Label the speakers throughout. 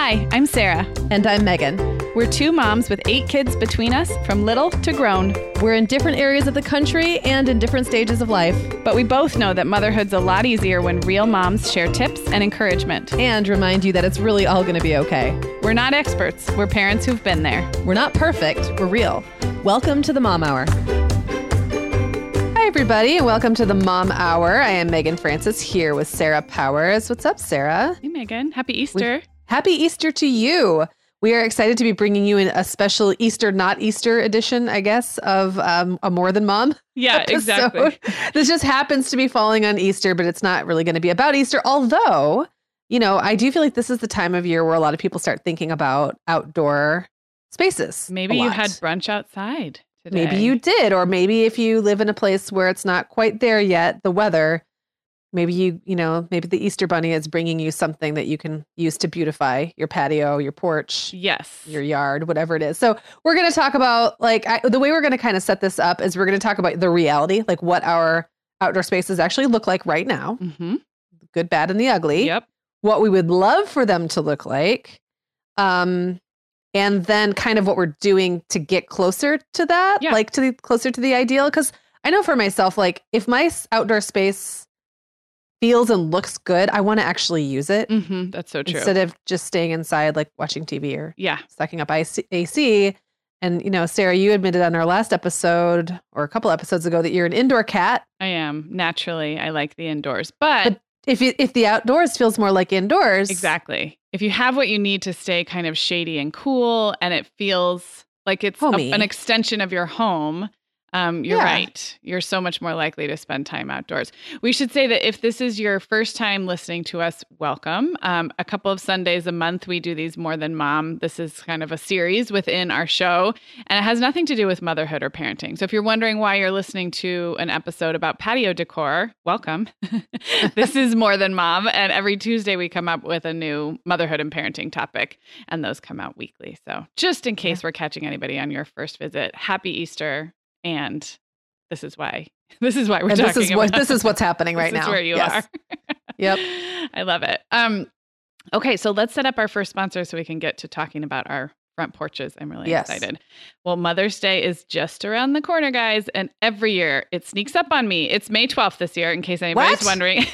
Speaker 1: Hi, I'm Sarah.
Speaker 2: And I'm Megan.
Speaker 1: We're two moms with 8 kids between us, from little to grown.
Speaker 2: We're in different areas of the country and in different stages of life.
Speaker 1: But we both know that motherhood's a lot easier when real moms share tips and encouragement.
Speaker 2: And remind you that it's really all going to be okay.
Speaker 1: We're not experts. We're parents who've been there.
Speaker 2: We're not perfect. We're real. Welcome to the Mom Hour. Hi, everybody, and welcome to the Mom Hour. I am Megan Francis here with Sarah Powers. What's up, Sarah?
Speaker 1: Hey, Megan. Happy Easter.
Speaker 2: Happy Easter to you. We are excited to be bringing you in a special Easter, not Easter edition, I guess, of a More Than Mom.
Speaker 1: Yeah,
Speaker 2: episode.
Speaker 1: exactly.
Speaker 2: This just happens to be falling on Easter, but it's not really going to be about Easter. Although, you know, I do feel like this is the time of year where a lot of people start thinking about outdoor spaces.
Speaker 1: Maybe you had brunch outside today.
Speaker 2: Maybe you did. Or maybe if you live in a place where it's not quite there yet, the weather, maybe maybe the Easter Bunny is bringing you something that you can use to beautify your patio, your porch,
Speaker 1: yes,
Speaker 2: your yard, whatever it is. So we're going to talk about the way we're going to kind of set this up is we're going to talk about the reality, like what our outdoor spaces actually look like right now.
Speaker 1: Mm-hmm.
Speaker 2: Good, bad, and the ugly.
Speaker 1: Yep.
Speaker 2: What we would love for them to look like. And then kind of what we're doing to get closer to that, closer to the ideal. Because I know for myself, like if my outdoor space feels and looks good, I want to actually use it.
Speaker 1: Mm-hmm. That's so true.
Speaker 2: Instead of just staying inside, like watching TV or sucking up AC. And, Sarah, you admitted on our last episode or a couple episodes ago that you're an indoor cat.
Speaker 1: I am. Naturally, I like the indoors. But
Speaker 2: if the outdoors feels more like indoors.
Speaker 1: Exactly. If you have what you need to stay kind of shady and cool and it feels like it's an extension of your home, you're right. You're so much more likely to spend time outdoors. We should say that if this is your first time listening to us, welcome. A couple of Sundays a month, we do these More Than Mom. This is kind of a series within our show, and it has nothing to do with motherhood or parenting. So if you're wondering why you're listening to an episode about patio decor, welcome. This is More Than Mom, and every Tuesday we come up with a new motherhood and parenting topic, and those come out weekly. So just in case we're catching anybody on your first visit, happy Easter. And this is why we're talking about
Speaker 2: this is what's happening right now.
Speaker 1: This is where you are.
Speaker 2: Yep.
Speaker 1: I love it. Okay, so let's set up our first sponsor so we can get to talking about our front porches. I'm really excited. Well, Mother's Day is just around the corner, guys. And every year it sneaks up on me. It's May 12th this year, in case anybody's wondering.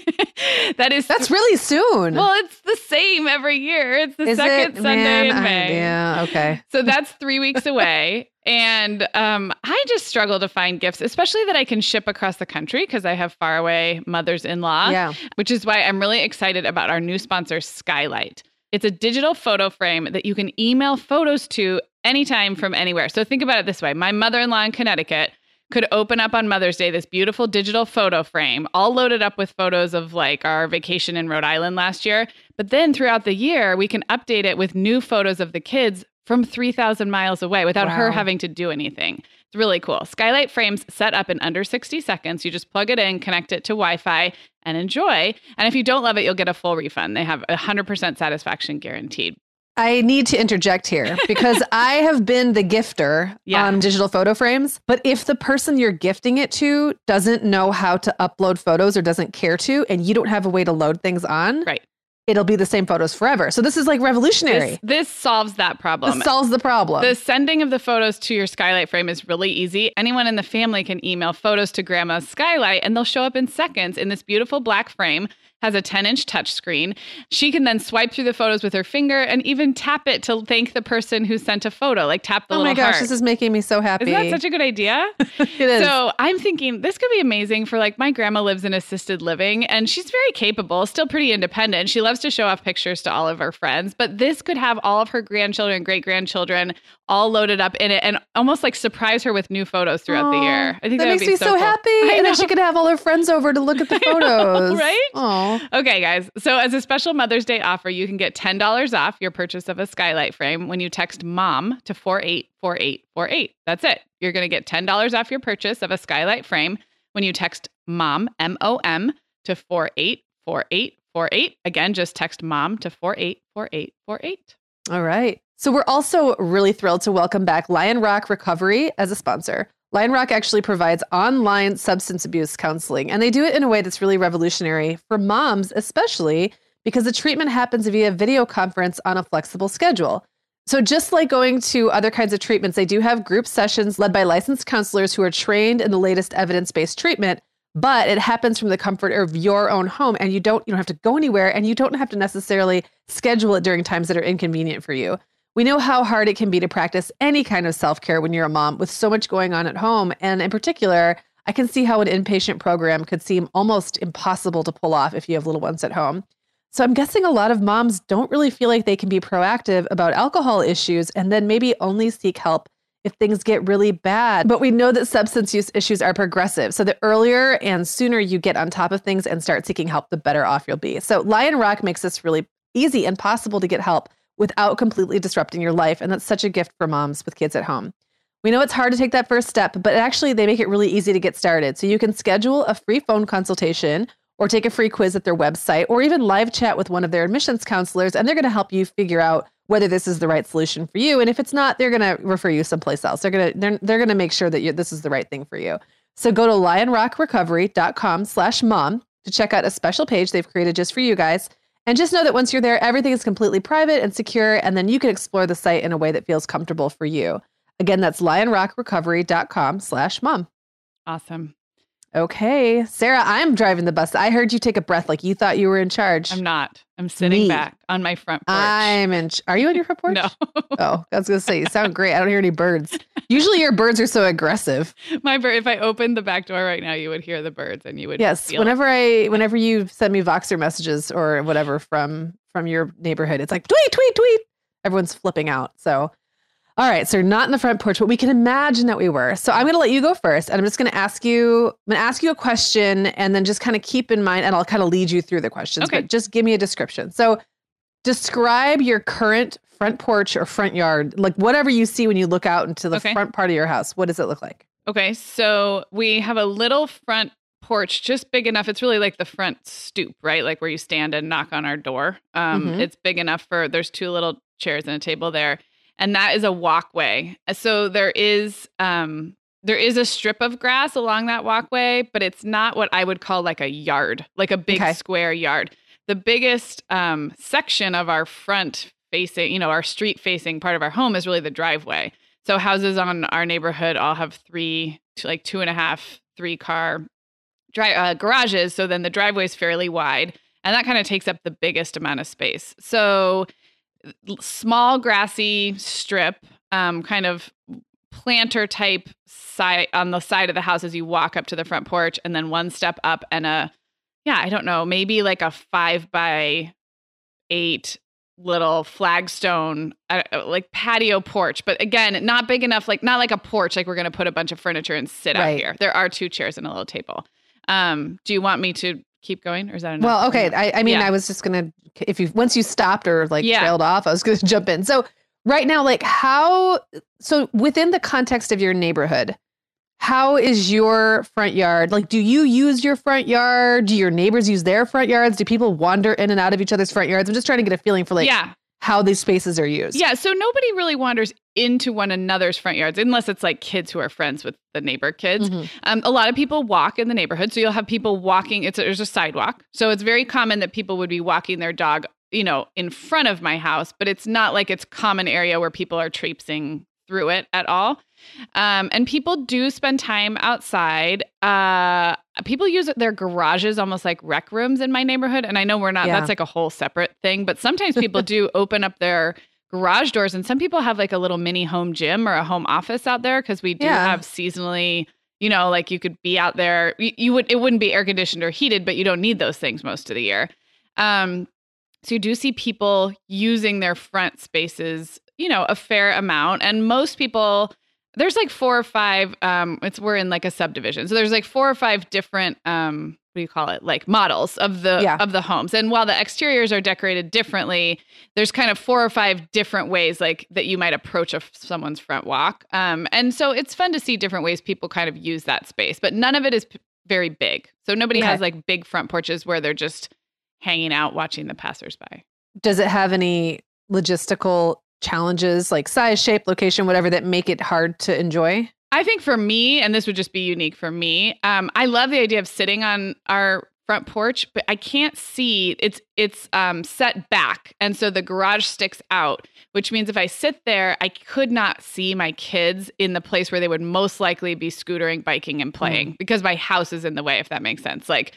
Speaker 2: That's really soon.
Speaker 1: Well, it's the same every year. It's the second Sunday in May.
Speaker 2: Yeah, okay.
Speaker 1: So that's 3 weeks away. And I just struggle to find gifts, especially that I can ship across the country because I have faraway mothers-in-law, which is why I'm really excited about our new sponsor, Skylight. It's a digital photo frame that you can email photos to anytime from anywhere. So think about it this way. My mother-in-law in Connecticut could open up on Mother's Day this beautiful digital photo frame, all loaded up with photos of like our vacation in Rhode Island last year. But then throughout the year, we can update it with new photos of the kids from 3,000 miles away without her having to do anything. It's really cool. Skylight frames set up in under 60 seconds. You just plug it in, connect it to Wi-Fi, and enjoy. And if you don't love it, you'll get a full refund. They have 100% satisfaction guaranteed.
Speaker 2: I need to interject here because I have been the gifter on digital photo frames. But if the person you're gifting it to doesn't know how to upload photos or doesn't care to, and you don't have a way to load things on, it'll be the same photos forever. So this is like revolutionary.
Speaker 1: This solves that problem.
Speaker 2: This solves the problem.
Speaker 1: The sending of the photos to your Skylight frame is really easy. Anyone in the family can email photos to Grandma's Skylight and they'll show up in seconds in this beautiful black frame. Has a 10-inch touchscreen. She can then swipe through the photos with her finger and even tap it to thank the person who sent a photo, like tap the little heart.
Speaker 2: Oh my gosh, this is making me so happy.
Speaker 1: Isn't that such a good idea?
Speaker 2: It is.
Speaker 1: So I'm thinking this could be amazing for like my grandma lives in assisted living and she's very capable, still pretty independent. She loves to show off pictures to all of her friends, but this could have all of her grandchildren, great-grandchildren all loaded up in it and almost like surprise her with new photos throughout the year. I think that
Speaker 2: makes me so happy. And then she could have all her friends over to look at the photos.
Speaker 1: Right?
Speaker 2: Aww.
Speaker 1: Okay, guys. So as a special Mother's Day offer, you can get $10 off your purchase of a Skylight frame when you text MOM to 484848. That's it. You're going to get $10 off your purchase of a Skylight frame when you text MOM, M-O-M, to 484848. Again, just text MOM to 484848.
Speaker 2: All right. So we're also really thrilled to welcome back Lion Rock Recovery as a sponsor. Lion Rock actually provides online substance abuse counseling, and they do it in a way that's really revolutionary for moms, especially because the treatment happens via video conference on a flexible schedule. So just like going to other kinds of treatments, they do have group sessions led by licensed counselors who are trained in the latest evidence-based treatment, but it happens from the comfort of your own home, and you don't have to go anywhere, and you don't have to necessarily schedule it during times that are inconvenient for you. We know how hard it can be to practice any kind of self-care when you're a mom with so much going on at home. And in particular, I can see how an inpatient program could seem almost impossible to pull off if you have little ones at home. So I'm guessing a lot of moms don't really feel like they can be proactive about alcohol issues and then maybe only seek help if things get really bad. But we know that substance use issues are progressive. So the earlier and sooner you get on top of things and start seeking help, the better off you'll be. So Lion Rock makes this really easy and possible to get help without completely disrupting your life. And that's such a gift for moms with kids at home. We know it's hard to take that first step, but actually they make it really easy to get started. So you can schedule a free phone consultation or take a free quiz at their website, or even live chat with one of their admissions counselors, and they're going to help you figure out whether this is the right solution for you. And if it's not, they're going to refer you someplace else. They're going to make sure that this is the right thing for you. So go to lionrockrecovery.com/mom to check out a special page they've created just for you guys. And just know that once you're there, everything is completely private and secure, and then you can explore the site in a way that feels comfortable for you. Again, that's lionrockrecovery.com/mom.
Speaker 1: Awesome.
Speaker 2: Okay. Sarah, I'm driving the bus. I heard you take a breath like you thought you were in charge.
Speaker 1: I'm not. I'm sitting back on my front porch.
Speaker 2: Are you on your front porch?
Speaker 1: No.
Speaker 2: Oh, I was going to say, you sound great. I don't hear any birds. Usually your birds are so aggressive.
Speaker 1: If I opened the back door right now, you would hear the birds and you would feel
Speaker 2: whenever you send me Voxer messages or whatever from your neighborhood, it's like, tweet, tweet, tweet. Everyone's flipping out. So, all right. So you're not in the front porch, but we can imagine that we were. So I'm going to let you go first. And I'm just going to ask you a question and then just kind of keep in mind, and I'll kind of lead you through the questions, but just give me a description. So describe your current front porch or front yard, like whatever you see when you look out into the front part of your house. What does it look like?
Speaker 1: Okay. So we have a little front porch, just big enough. It's really like the front stoop, right? Like where you stand and knock on our door. It's big enough there's two little chairs and a table there. And that is a walkway. So there is a strip of grass along that walkway, but it's not what I would call like a yard, like a big square yard. The biggest section of our front facing, our street facing part of our home is really the driveway. So houses on our neighborhood all have 2.5, 3-car garages. So then the driveway is fairly wide, and that kind of takes up the biggest amount of space. So small grassy strip, kind of planter type side on the side of the house as you walk up to the front porch, and then one step up and maybe like a 5x8 little flagstone, like patio porch. But again, not big enough, not like a porch, like we're going to put a bunch of furniture and sit out here. There are 2 chairs and a little table. Do you want me to keep going, or is that enough?
Speaker 2: Well, okay. I mean, I was just going to, once you stopped or trailed off, I was going to jump in. So right now, so within the context of your neighborhood, how is your front yard? Like, do you use your front yard? Do your neighbors use their front yards? Do people wander in and out of each other's front yards? I'm just trying to get a feeling for how these spaces are used.
Speaker 1: Yeah. So nobody really wanders into one another's front yards unless it's like kids who are friends with the neighbor kids. A lot of people walk in the neighborhood. So you'll have people walking. There's a sidewalk. So it's very common that people would be walking their dog, in front of my house, but it's not like it's common area where people are traipsing through it at all. And people do spend time outside. People use their garages almost like rec rooms in my neighborhood. And I know that's like a whole separate thing, but sometimes people do open up their garage doors, and some people have like a little mini home gym or a home office out there, because we do have seasonally, like you could be out there. It wouldn't be air conditioned or heated, but you don't need those things most of the year. So you do see people using their front spaces, a fair amount. And most people, there's like 4 or 5, we're in like a subdivision. So there's like 4 or 5 different, like models of the homes. And while the exteriors are decorated differently, there's kind of 4 or 5 different ways like that you might approach someone's front walk. And so it's fun to see different ways people kind of use that space, but none of it is very big. So nobody has like big front porches where they're just hanging out watching the passersby. Does
Speaker 2: it have any logistical challenges like size, shape, location, whatever, that make it hard to enjoy?
Speaker 1: I think for me, and this would just be unique for me, I love the idea of sitting on our front porch, but I can't see it's set back. And so the garage sticks out, which means if I sit there, I could not see my kids in the place where they would most likely be scootering, biking, and playing because my house is in the way, if that makes sense. Like,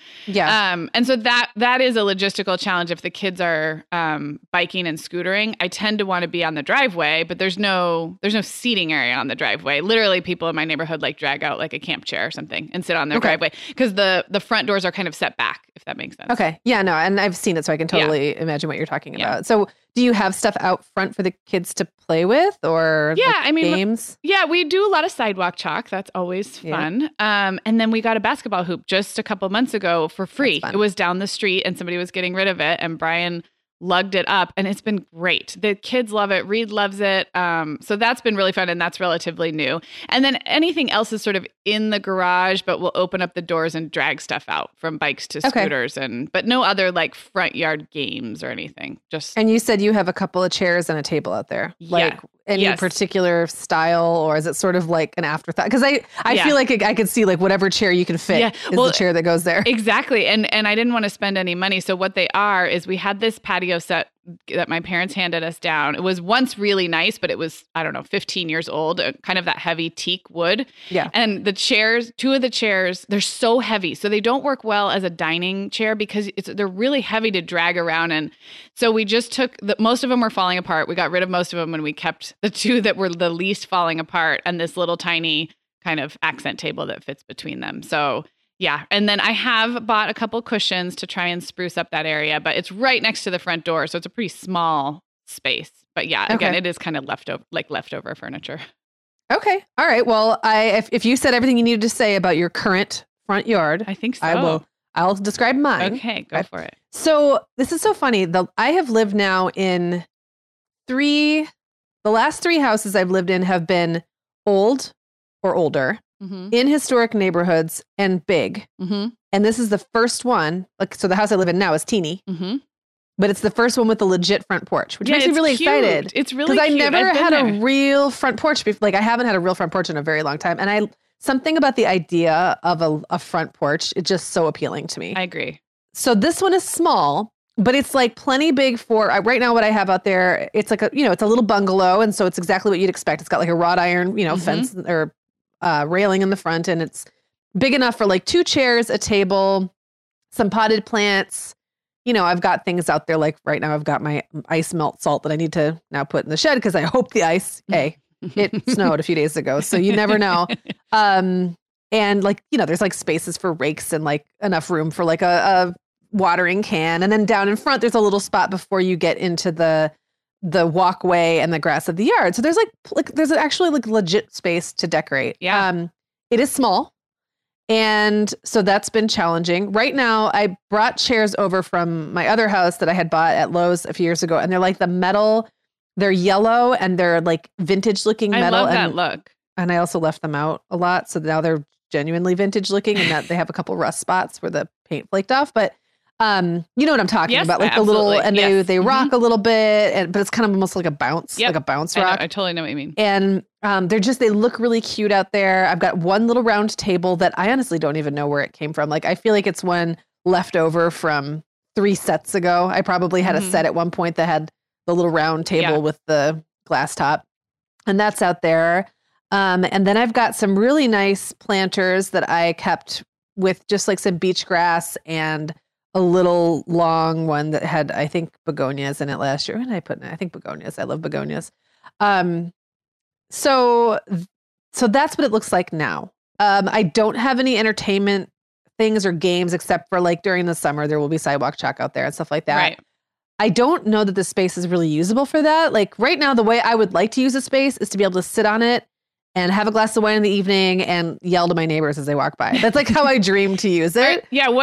Speaker 1: and so that is a logistical challenge. If the kids are biking and scootering, I tend to want to be on the driveway, but there's no seating area on the driveway. Literally, people in my neighborhood like drag out like a camp chair or something and sit on their driveway because the front doors are kind of set back, if that makes sense.
Speaker 2: Okay. Yeah, no, and I've seen it, so I can totally imagine what you're talking about. So do you have stuff out front for the kids to play with or games?
Speaker 1: Yeah, we do a lot of sidewalk chalk. That's always fun. And then we got a basketball hoop just a couple months ago for free. It was down the street and somebody was getting rid of it, and Brian lugged it up, and it's been great. The kids love it. Reed loves it. So that's been really fun, and that's relatively new. And then anything else is sort of in the garage, but we'll open up the doors and drag stuff out, from bikes to scooters, but no other like front yard games or anything. And
Speaker 2: you said you have a couple of chairs and a table out there. Like any particular style, or is it sort of like an afterthought? Because I feel like I could see like whatever chair you can fit is the chair that goes there.
Speaker 1: Exactly. And I didn't want to spend any money. So what they are is we had this patio set that my parents handed us down. It was once really nice, but it was, 15 years old, kind of that heavy teak wood. Yeah. And the chairs, two of the chairs, they're so heavy. So they don't work well as a dining chair because they're really heavy to drag around. And so we just took, most of them were falling apart. We got rid of most of them and we kept the two that were the least falling apart and this little tiny kind of accent table that fits between them. So yeah. And then I have bought a couple cushions to try and spruce up that area, but it's right next to the front door. So it's a pretty small space. But again, it is kind of leftover furniture.
Speaker 2: Okay. All right. Well, if you said everything you needed to say about your current front yard,
Speaker 1: I think so.
Speaker 2: I'll describe mine.
Speaker 1: Okay. Go for it.
Speaker 2: So this is so funny. I have lived now in the last 3 houses I've lived in have been old or older. Mm-hmm. In historic neighborhoods and big. Mm-hmm. And this is the first one. So the house I live in now is teeny, but it's the first one with a legit front porch, which makes me really excited.
Speaker 1: It's really
Speaker 2: cute. Because I never had a real front porch before. Like I haven't had a real front porch in a very long time. And something about the idea of a front porch, it's just so appealing to me.
Speaker 1: I agree.
Speaker 2: So this one is small, but it's like plenty big for right now what I have out there. It's like it's a little bungalow. And so it's exactly what you'd expect. It's got like a wrought iron, fence or railing in the front, and it's big enough for like 2 chairs, a table, some potted plants. I've got things out there like right now I've got my ice melt salt that I need to now put in the shed because I hope the ice, it snowed a few days ago. So you never know. And like, there's like spaces for rakes and like enough room for like a watering can. And then down in front, there's a little spot before you get into the walkway and the grass of the yard. So there's there's actually like legit space to decorate.
Speaker 1: Yeah.
Speaker 2: It is small. And so that's been challenging. Right now, I brought chairs over from my other house that I had bought at Lowe's a few years ago. And they're like the metal, they're yellow and they're like vintage looking metal.
Speaker 1: I love that look.
Speaker 2: And I also left them out a lot. So now they're genuinely vintage looking and that they have a couple rust spots where the paint flaked off. But you know what I'm talking about, like absolutely. The little, and they rock a little bit, but it's kind of almost like a bounce, like a bounce rock.
Speaker 1: I totally know what you mean.
Speaker 2: And they look really cute out there. I've got one little round table that I honestly don't even know where it came from. Like I feel like it's one left over from 3 sets ago. I probably had a set at one point that had the little round table with the glass top, and that's out there. And then I've got some really nice planters that I kept with just like some beach grass and a little long one that had, I think, begonias in it last year. What did I put in it? I think begonias. I love begonias. So that's what it looks like now. I don't have any entertainment things or games except for like during the summer, there will be sidewalk chalk out there and stuff like that.
Speaker 1: Right.
Speaker 2: I don't know that the space is really usable for that. Like right now, the way I would like to use a space is to be able to sit on it and have a glass of wine in the evening and yell to my neighbors as they walk by. That's like how I dream to use it.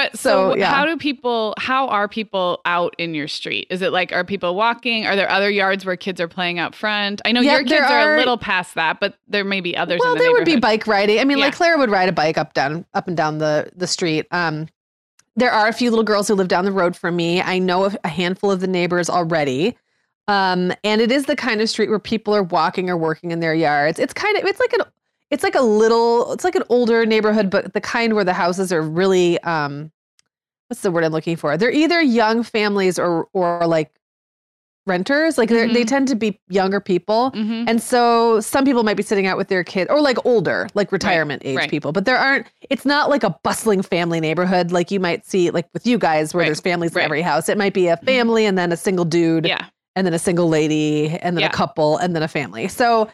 Speaker 1: How are people out in your street? Is it like, are people walking? Are there other yards where kids are playing out front? I know your kids are a little past that, but there may be others in the neighborhood.
Speaker 2: There would be bike riding. I mean, like Clara would ride a bike up and down the street. There are a few little girls who live down the road from me. I know a handful of the neighbors already. And it is the kind of street where people are walking or working in their yards. It's like an older neighborhood, but the kind where the houses are really, what's the word I'm looking for? They're either young families or like renters. Like they tend to be younger people. And so some people might be sitting out with their kids or like older, like retirement age people, but it's not like a bustling family neighborhood. Like you might see like with you guys where there's families in every house. It might be a family and then a single dude and then a single lady and then a couple and then a family. So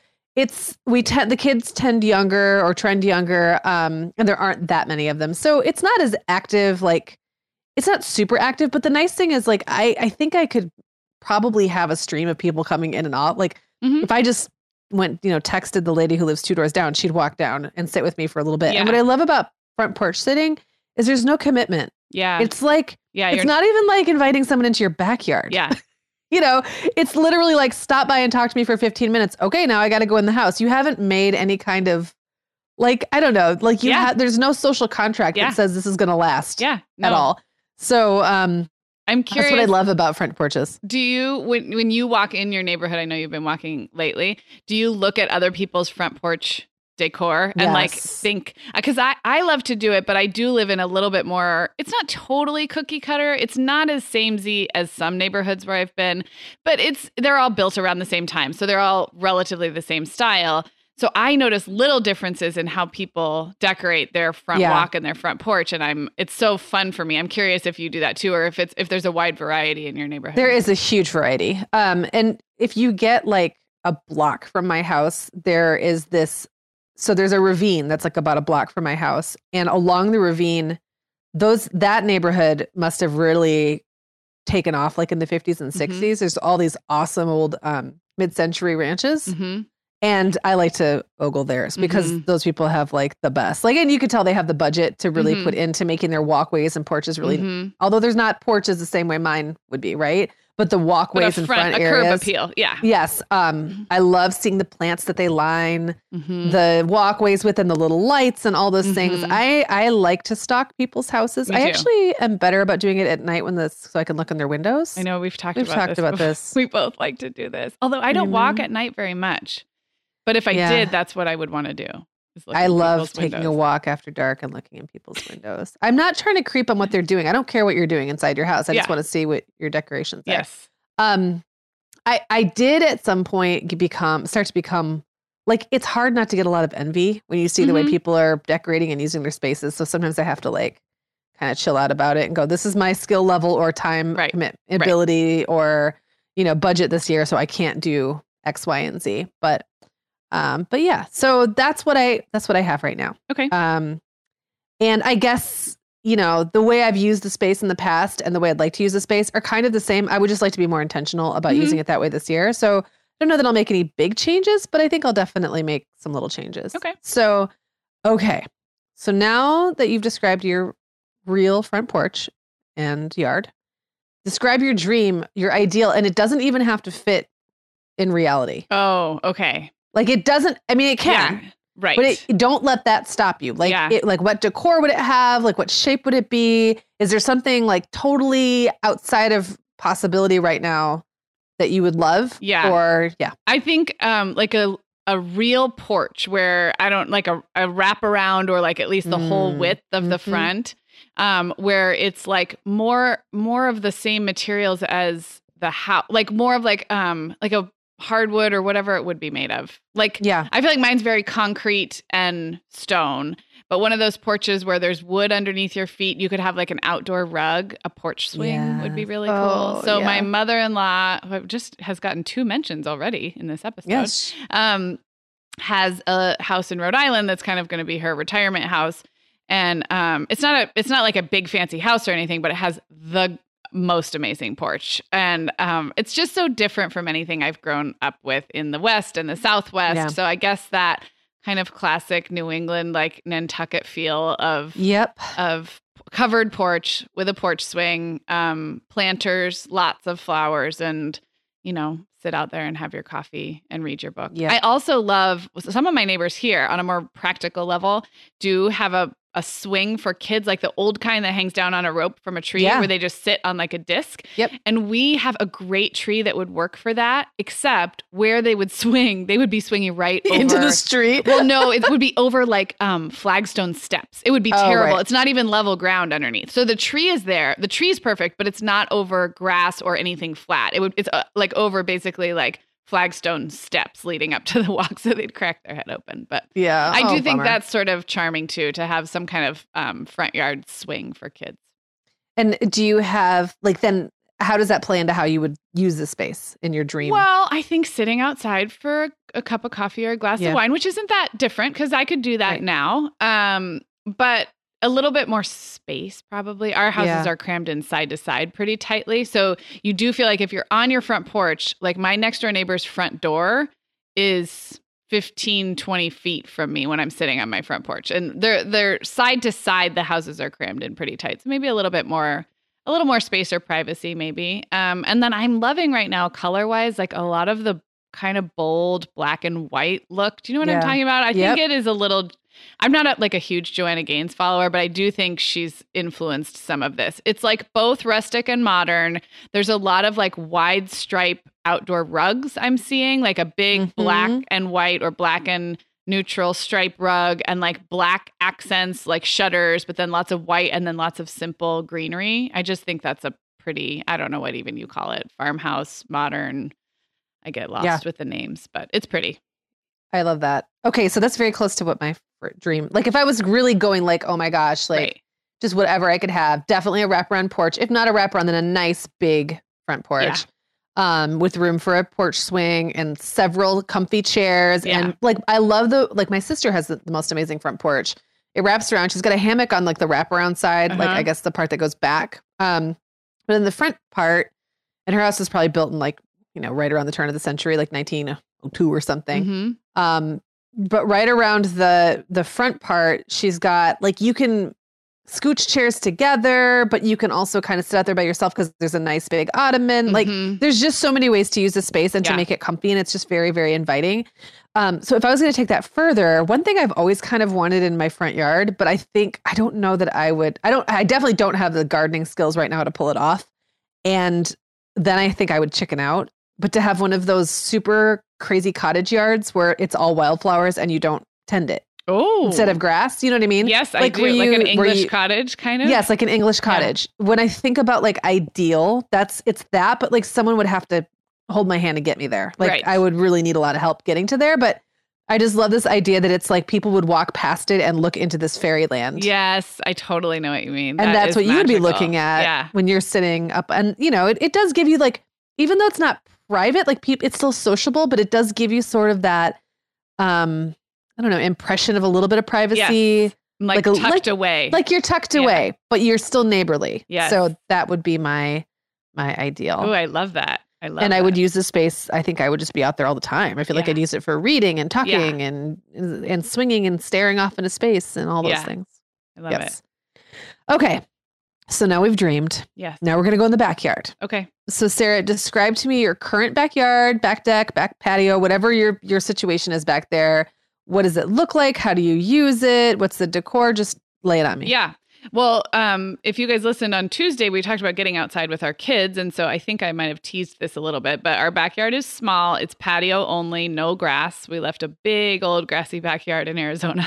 Speaker 2: the kids tend younger or trend younger. And there aren't that many of them. So it's not as active, like it's not super active, but the nice thing is like, I think I could probably have a stream of people coming in and out. Like if I just went, texted the lady who lives 2 doors down, she'd walk down and sit with me for a little bit. And what I love about front porch sitting is there's no commitment. Yeah. It's like, it's not even like inviting someone into your backyard.
Speaker 1: Yeah.
Speaker 2: It's literally like stop by and talk to me for 15 minutes. Okay. Now I got to go in the house. You haven't made any kind of like, I don't know, like there's no social contract that says this is going to last at all. So,
Speaker 1: I'm curious.
Speaker 2: That's what I love about front porches.
Speaker 1: Do you, when you walk in your neighborhood, I know you've been walking lately, do you look at other people's front porch decor and like think, because I love to do it, but I do live in a little bit more, it's not totally cookie cutter. It's not as samey as some neighborhoods where I've been, but they're all built around the same time. So they're all relatively the same style. So I notice little differences in how people decorate their front walk and their front porch. And it's so fun for me. I'm curious if you do that too, or if there's a wide variety in your neighborhood.
Speaker 2: There is a huge variety. And if you get like a block from my house, there's a ravine that's like about a block from my house. And along the ravine, that neighborhood must have really taken off like in the 50s and 60s. There's all these awesome old mid-century ranches. And I like to ogle theirs because those people have like the best. Like, and you could tell they have the budget to really put into making their walkways and porches really, although there's not porches the same way mine would be, right? But the walkways in front areas.
Speaker 1: Curb appeal, yeah.
Speaker 2: Yes. I love seeing the plants that they line, the walkways with and the little lights and all those things. I like to stalk people's houses. I actually am better about doing it at night so I can look in their windows.
Speaker 1: I know we've talked about this. We both like to do this. Although I don't walk at night very much. But if I did, that's what I would want to do.
Speaker 2: I love taking a walk after dark and looking in people's windows. I'm not trying to creep on what they're doing. I don't care what you're doing inside your house. I just want to see what your decorations are.
Speaker 1: Yes.
Speaker 2: I did at some point start to become like, it's hard not to get a lot of envy when you see the way people are decorating and using their spaces. So sometimes I have to like kind of chill out about it and go, this is my skill level or time commitment ability or, budget this year. So I can't do X, Y, and Z. But yeah, so that's what I have right now.
Speaker 1: Okay.
Speaker 2: And I guess, the way I've used the space in the past and the way I'd like to use the space are kind of the same. I would just like to be more intentional about using it that way this year. So I don't know that I'll make any big changes, but I think I'll definitely make some little changes.
Speaker 1: Okay.
Speaker 2: So now that you've described your real front porch and yard, describe your dream, your ideal, and it doesn't even have to fit in reality.
Speaker 1: Oh, okay.
Speaker 2: Like it doesn't, I mean, it can.
Speaker 1: Yeah, right.
Speaker 2: But don't let that stop you. Like, like what decor would it have? Like what shape would it be? Is there something like totally outside of possibility right now that you would love?
Speaker 1: Yeah.
Speaker 2: Or,
Speaker 1: I think like a real porch where I don't like a wraparound or like at least the whole width of the front, where it's like more of the same materials as the house, like more of like a hardwood or whatever it would be made of. Like, I feel like mine's very concrete and stone, but one of those porches where there's wood underneath your feet, you could have like an outdoor rug, a porch swing would be really cool. So my mother-in-law, who just has gotten 2 mentions already in this episode, has a house in Rhode Island that's kind of going to be her retirement house. And it's not like a big fancy house or anything, but it has the most amazing porch. And it's just so different from anything I've grown up with in the West and the Southwest. Yeah. So I guess that kind of classic New England, like Nantucket feel of covered porch with a porch swing, planters, lots of flowers, and, sit out there and have your coffee and read your book. Yeah. I also love some of my neighbors here on a more practical level do have a swing for kids, like the old kind that hangs down on a rope from a tree where they just sit on like a disc.
Speaker 2: Yep.
Speaker 1: And we have a great tree that would work for that, except where they would swing, they would be swinging right over
Speaker 2: into the street.
Speaker 1: Well, no, it would be over like flagstone steps. It would be terrible.
Speaker 2: Right.
Speaker 1: It's not even level ground underneath. So the tree is there. The tree is perfect, but it's not over grass or anything flat. It's like over basically like flagstone steps leading up to the walk, so they'd crack their head open. But
Speaker 2: yeah,
Speaker 1: I do think that's sort of charming too, to have some kind of front yard swing for kids.
Speaker 2: And do you have then how does that play into how you would use the space in your dream?
Speaker 1: Well, I think sitting outside for a cup of coffee or a glass of wine, which isn't that different because I could do that now. But a little bit more space, probably. Our houses are crammed in side to side pretty tightly. So you do feel like if you're on your front porch, like my next door neighbor's front door is 15, 20 feet from me when I'm sitting on my front porch. And they're side to side, the houses are crammed in pretty tight. So maybe a little more space or privacy, maybe. And then I'm loving right now, color-wise, like a lot of the kind of bold black and white look. Do you know what I'm talking about? I think it is a little... I'm not a huge Joanna Gaines follower, but I do think she's influenced some of this. It's like both rustic and modern. There's a lot of like wide stripe outdoor rugs I'm seeing, like a big black and white or black and neutral stripe rug and like black accents, like shutters, but then lots of white and then lots of simple greenery. I just think that's a pretty, I don't know what even you call it, farmhouse, modern. I get lost with the names, but it's pretty.
Speaker 2: I love that. Okay, so that's very close to what my dream. Like if I was really going like, oh my gosh, like just whatever I could have, definitely a wraparound porch. If not a wraparound, then a nice big front porch with room for a porch swing and several comfy chairs. And like, I love my sister has the most amazing front porch. It wraps around. She's got a hammock on like the wraparound side, like I guess the part that goes back. But in the front part, and her house was probably built in like, right around the turn of the century, like 1902 or something. But right around the front part, she's got like, you can scooch chairs together, but you can also kind of sit out there by yourself because there's a nice big ottoman. Like there's just so many ways to use the space and to make it comfy. And it's just very, very inviting. So if I was going to take that further, one thing I've always kind of wanted in my front yard, but I don't know that I definitely don't have the gardening skills right now to pull it off. And then I think I would chicken out. But to have one of those super crazy cottage yards where it's all wildflowers and you don't tend it.
Speaker 1: Oh.
Speaker 2: Instead of grass, you know what I mean?
Speaker 1: Yes, like I do. Like an English cottage kind of?
Speaker 2: Yes, like an English cottage. Yeah. When I think about like ideal, it's that, but like someone would have to hold my hand and get me there. Like I would really need a lot of help getting to there, but I just love this idea that it's like people would walk past it and look into this fairyland.
Speaker 1: Yes, I totally know what you mean.
Speaker 2: And that's what you would be looking at when you're sitting up. And, it does give you like, even though it's not private, like it's still sociable, but it does give you sort of that, I don't know, impression of a little bit of privacy.
Speaker 1: Yes. Like tucked away.
Speaker 2: Like you're tucked away, but you're still neighborly.
Speaker 1: Yes.
Speaker 2: So that would be my ideal.
Speaker 1: Oh, I love that.
Speaker 2: I would use the space. I think I would just be out there all the time. I feel like I'd use it for reading and talking and swinging and staring off into space and all those things.
Speaker 1: I love it.
Speaker 2: Okay. So now we've dreamed.
Speaker 1: Yes.
Speaker 2: Now we're going to go in the backyard.
Speaker 1: Okay.
Speaker 2: So Sarah, describe to me your current backyard, back deck, back patio, whatever your situation is back there. What does it look like? How do you use it? What's the decor? Just lay it on me.
Speaker 1: Yeah. Well, if you guys listened on Tuesday, we talked about getting outside with our kids. And so I think I might have teased this a little bit, but our backyard is small. It's patio only, no grass. We left a big old grassy backyard in Arizona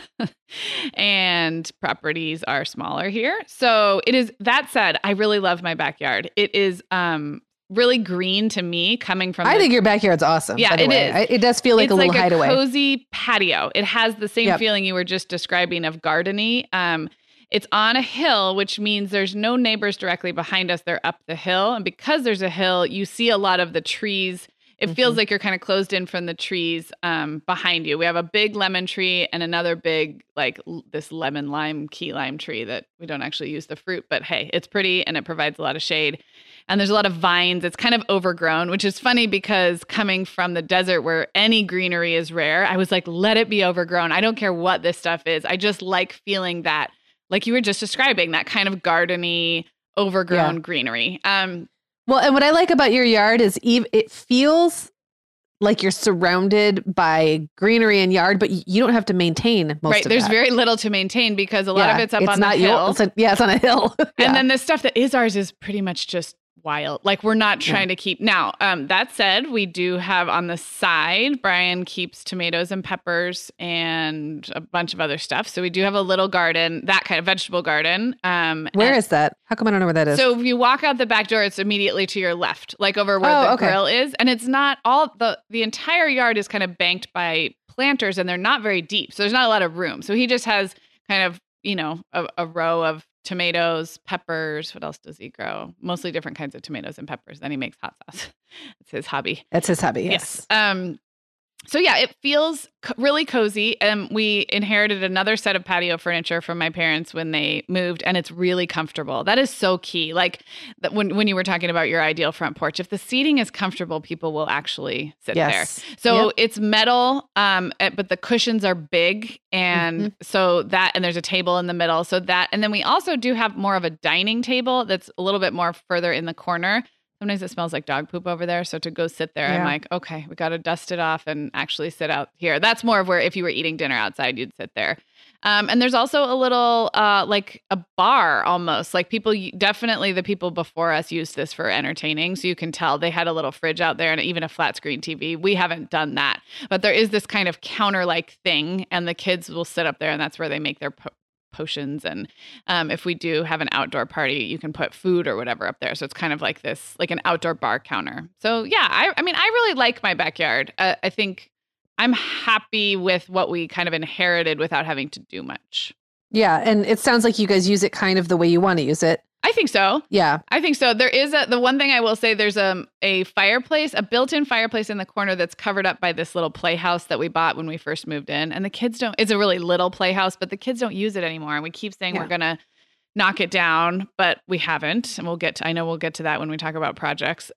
Speaker 1: and properties are smaller here. So it is, that said, I really love my backyard. It is, really green to me coming from
Speaker 2: I think your backyard's awesome.
Speaker 1: Yeah, it is.
Speaker 2: It does feel like a little hideaway.
Speaker 1: It's like a cozy patio. It has the same feeling you were just describing of gardeny. It's on a hill, which means there's no neighbors directly behind us. They're up the hill. And because there's a hill, you see a lot of the trees. It feels like you're kind of closed in from the trees behind you. We have a big lemon tree and another big, like this lemon lime, key lime tree that we don't actually use the fruit, but hey, it's pretty and it provides a lot of shade. And there's a lot of vines. It's kind of overgrown, which is funny because coming from the desert where any greenery is rare, I was like, let it be overgrown. I don't care what this stuff is. I just like feeling that, like you were just describing, that kind of gardeny, overgrown greenery.
Speaker 2: Well, and what I like about your yard is it feels like you're surrounded by greenery and yard, but you don't have to maintain most of it.
Speaker 1: There's very little to maintain because a lot of it's up on the hill.
Speaker 2: It's on a hill.
Speaker 1: And then the stuff that is ours is pretty much just wild. Like we're not trying to keep. Now, that said, we do have on the side, Brian keeps tomatoes and peppers and a bunch of other stuff. So we do have a little garden, that kind of vegetable garden.
Speaker 2: Where is that? How come I don't know where that is?
Speaker 1: So if you walk out the back door, it's immediately to your left, like over where the grill is. And it's not all the entire yard is kind of banked by planters and they're not very deep. So there's not a lot of room. So he just has kind of, a row of tomatoes, peppers. What else does he grow? Mostly different kinds of tomatoes and peppers. Then he makes hot sauce. It's his hobby.
Speaker 2: That's his hobby. Yes.
Speaker 1: So yeah, it feels really cozy. We inherited another set of patio furniture from my parents when they moved, and it's really comfortable. That is so key. Like when you were talking about your ideal front porch, if the seating is comfortable, people will actually sit there. So it's metal, but the cushions are big, and so that, and there's a table in the middle. So that, and then we also do have more of a dining table that's a little bit more further in the corner. Sometimes it smells like dog poop over there. So to go sit there, I'm like, okay, we got to dust it off and actually sit out here. That's more of where if you were eating dinner outside, you'd sit there. And there's also a little like a bar almost. Like definitely the people before us used this for entertaining. So you can tell they had a little fridge out there and even a flat screen TV. We haven't done that. But there is this kind of counter-like thing. And the kids will sit up there and that's where they make their potions. And if we do have an outdoor party, you can put food or whatever up there. So it's kind of like this, like an outdoor bar counter. So yeah, I mean, I really like my backyard. I think I'm happy with what we kind of inherited without having to do much.
Speaker 2: Yeah. And it sounds like you guys use it kind of the way you want to use it.
Speaker 1: I think so.
Speaker 2: Yeah.
Speaker 1: I think so. There is the one thing I will say, there's a fireplace, a built-in fireplace in the corner that's covered up by this little playhouse that we bought when we first moved in. And the kids it's a really little playhouse, but the kids don't use it anymore. And we keep saying we're going to knock it down, but we haven't. And I know we'll get to that when we talk about projects.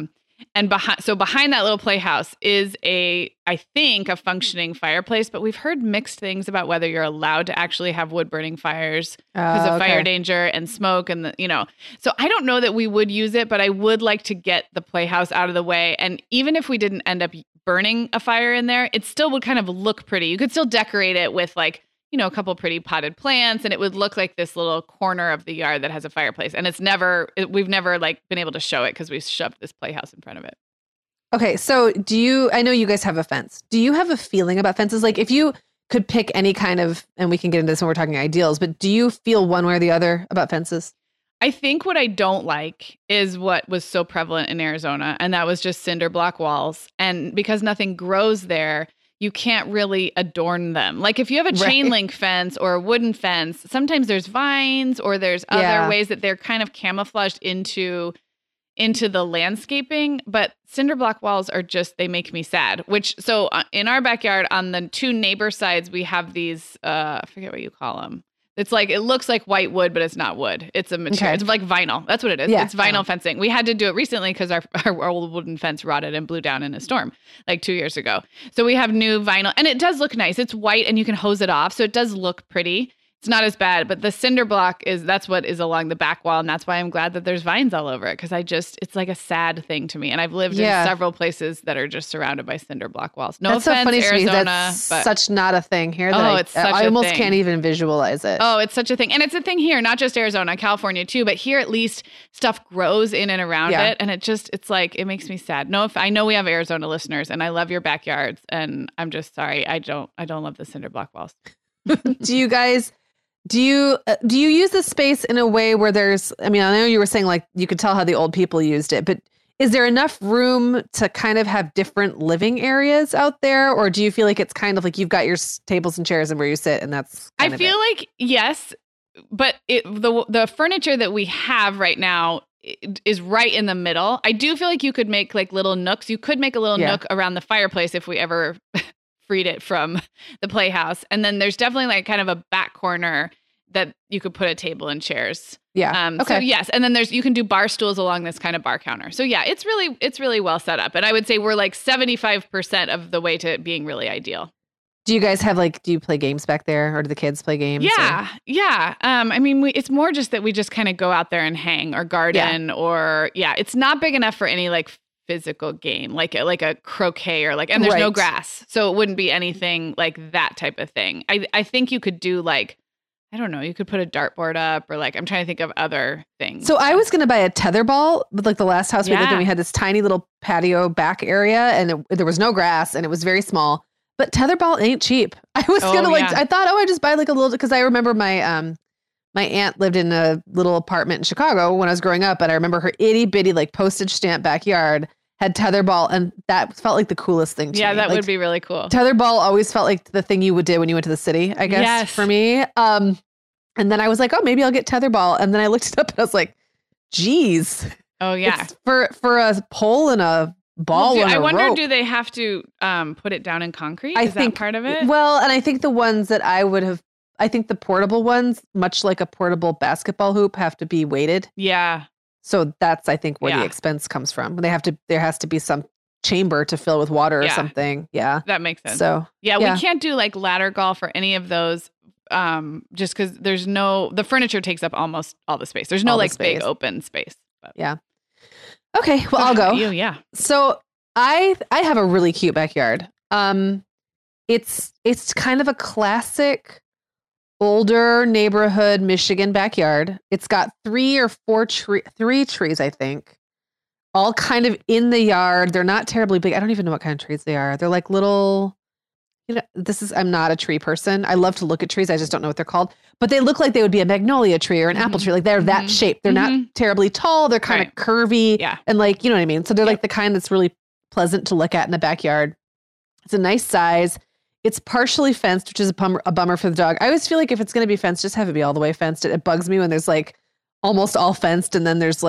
Speaker 1: And behind that little playhouse is I think a functioning fireplace, but we've heard mixed things about whether you're allowed to actually have wood burning fires because of fire danger and smoke and so I don't know that we would use it, but I would like to get the playhouse out of the way. And even if we didn't end up burning a fire in there, it still would kind of look pretty. You could still decorate it with like, a couple pretty potted plants, and it would look like this little corner of the yard that has a fireplace. And we've never like been able to show it because we shoved this playhouse in front of it.
Speaker 2: Okay. So I know you guys have a fence. Do you have a feeling about fences? Like if you could pick any kind of, and we can get into this when we're talking ideals, but do you feel one way or the other about fences?
Speaker 1: I think what I don't like is what was so prevalent in Arizona, and that was just cinder block walls. And because nothing grows there, you can't really adorn them. Like if you have a chain link fence or a wooden fence, sometimes there's vines or there's other ways that they're kind of camouflaged into the landscaping. But cinder block walls are they make me sad. So in our backyard on the two neighbor sides, we have these, I forget what you call them. It's like, it looks like white wood, but it's not wood. It's a material. It's like vinyl. That's what it is. Yeah, it's vinyl fencing. We had to do it recently because our old wooden fence rotted and blew down in a storm like 2 years ago. So we have new vinyl and it does look nice. It's white and you can hose it off. So it does look pretty. It's not as bad, but the cinder block that's what is along the back wall. And that's why I'm glad that there's vines all over it. Cause it's like a sad thing to me. And I've lived in several places that are just surrounded by cinder block walls. No
Speaker 2: that's
Speaker 1: offense,
Speaker 2: so funny
Speaker 1: Arizona,
Speaker 2: to me. That's such not a thing here.
Speaker 1: I
Speaker 2: almost can't even visualize it.
Speaker 1: Oh, it's such a thing. And it's a thing here, not just Arizona, California too, but here at least stuff grows in and around it. And it's like, it makes me sad. No, I know we have Arizona listeners and I love your backyards and I'm just sorry. I don't love the cinder block walls.
Speaker 2: Do you use the space in a way where I know you were saying like you could tell how the old people used it, but is there enough room to kind of have different living areas out there? Or do you feel like it's kind of like you've got your tables and chairs and where you sit and that's
Speaker 1: I feel like yes, but the furniture that we have right now is right in the middle. I do feel like you could make like little nooks. You could make a little nook around the fireplace if we ever freed it from the playhouse. And then there's definitely like kind of a back corner that you could put a table and chairs.
Speaker 2: Yeah.
Speaker 1: Okay. So yes. And then you can do bar stools along this kind of bar counter. So yeah, it's really well set up. And I would say we're like 75% of the way to being really ideal.
Speaker 2: Do you guys have do you play games back there or do the kids play games?
Speaker 1: Yeah. Yeah. I mean, it's more just that we just kind of go out there and hang or garden or it's not big enough for any like physical game, like a croquet or and there's no grass. So it wouldn't be anything like that type of thing. I think you could do I don't know, you could put a dartboard up or I'm trying to think of other things.
Speaker 2: So I was going to buy a tetherball, but the last house we lived in, we had this tiny little patio back area and there was no grass and it was very small, but tetherball ain't cheap. I was going to I thought, I'd just buy a little, because I remember my aunt lived in a little apartment in Chicago when I was growing up. And I remember her itty bitty, postage stamp backyard had tetherball. And that felt like the coolest thing to me.
Speaker 1: Yeah, that would be really cool.
Speaker 2: Tetherball always felt like the thing you would do when you went to the city, I guess, for me. And then I was like, oh, maybe I'll get tetherball. And then I looked it up and I was like, geez.
Speaker 1: Oh, yeah.
Speaker 2: It's for a pole and a ball and a rope.
Speaker 1: I wonder, do they have to put it down in concrete? Is that part of it?
Speaker 2: Well, and I think the ones that I think the portable ones, much like a portable basketball hoop, have to be weighted.
Speaker 1: Yeah.
Speaker 2: So that's, I think, where the expense comes from. There has to be some chamber to fill with water or something. Yeah.
Speaker 1: That makes sense.
Speaker 2: So,
Speaker 1: we can't do ladder golf or any of those just because the furniture takes up almost all the space. There's no big open space. But.
Speaker 2: Yeah. Okay. Well, I'll go.
Speaker 1: Yeah.
Speaker 2: So I have a really cute backyard. It's kind of a classic older neighborhood Michigan backyard. It's got three trees, I think, all kind of in the yard. They're not terribly big. I don't even know what kind of trees they are. They're little, I'm not a tree person. I love to look at trees. I just don't know what they're called, but they look like they would be a magnolia tree or an apple tree. They're that shape. They're not terribly tall. They're kind of curvy and you know what I mean? So they're the kind that's really pleasant to look at in the backyard. It's a nice size. It's partially fenced, which is a bummer for the dog. I always feel like if it's going to be fenced, just have it be all the way fenced. It bugs me when there's almost all fenced and then there's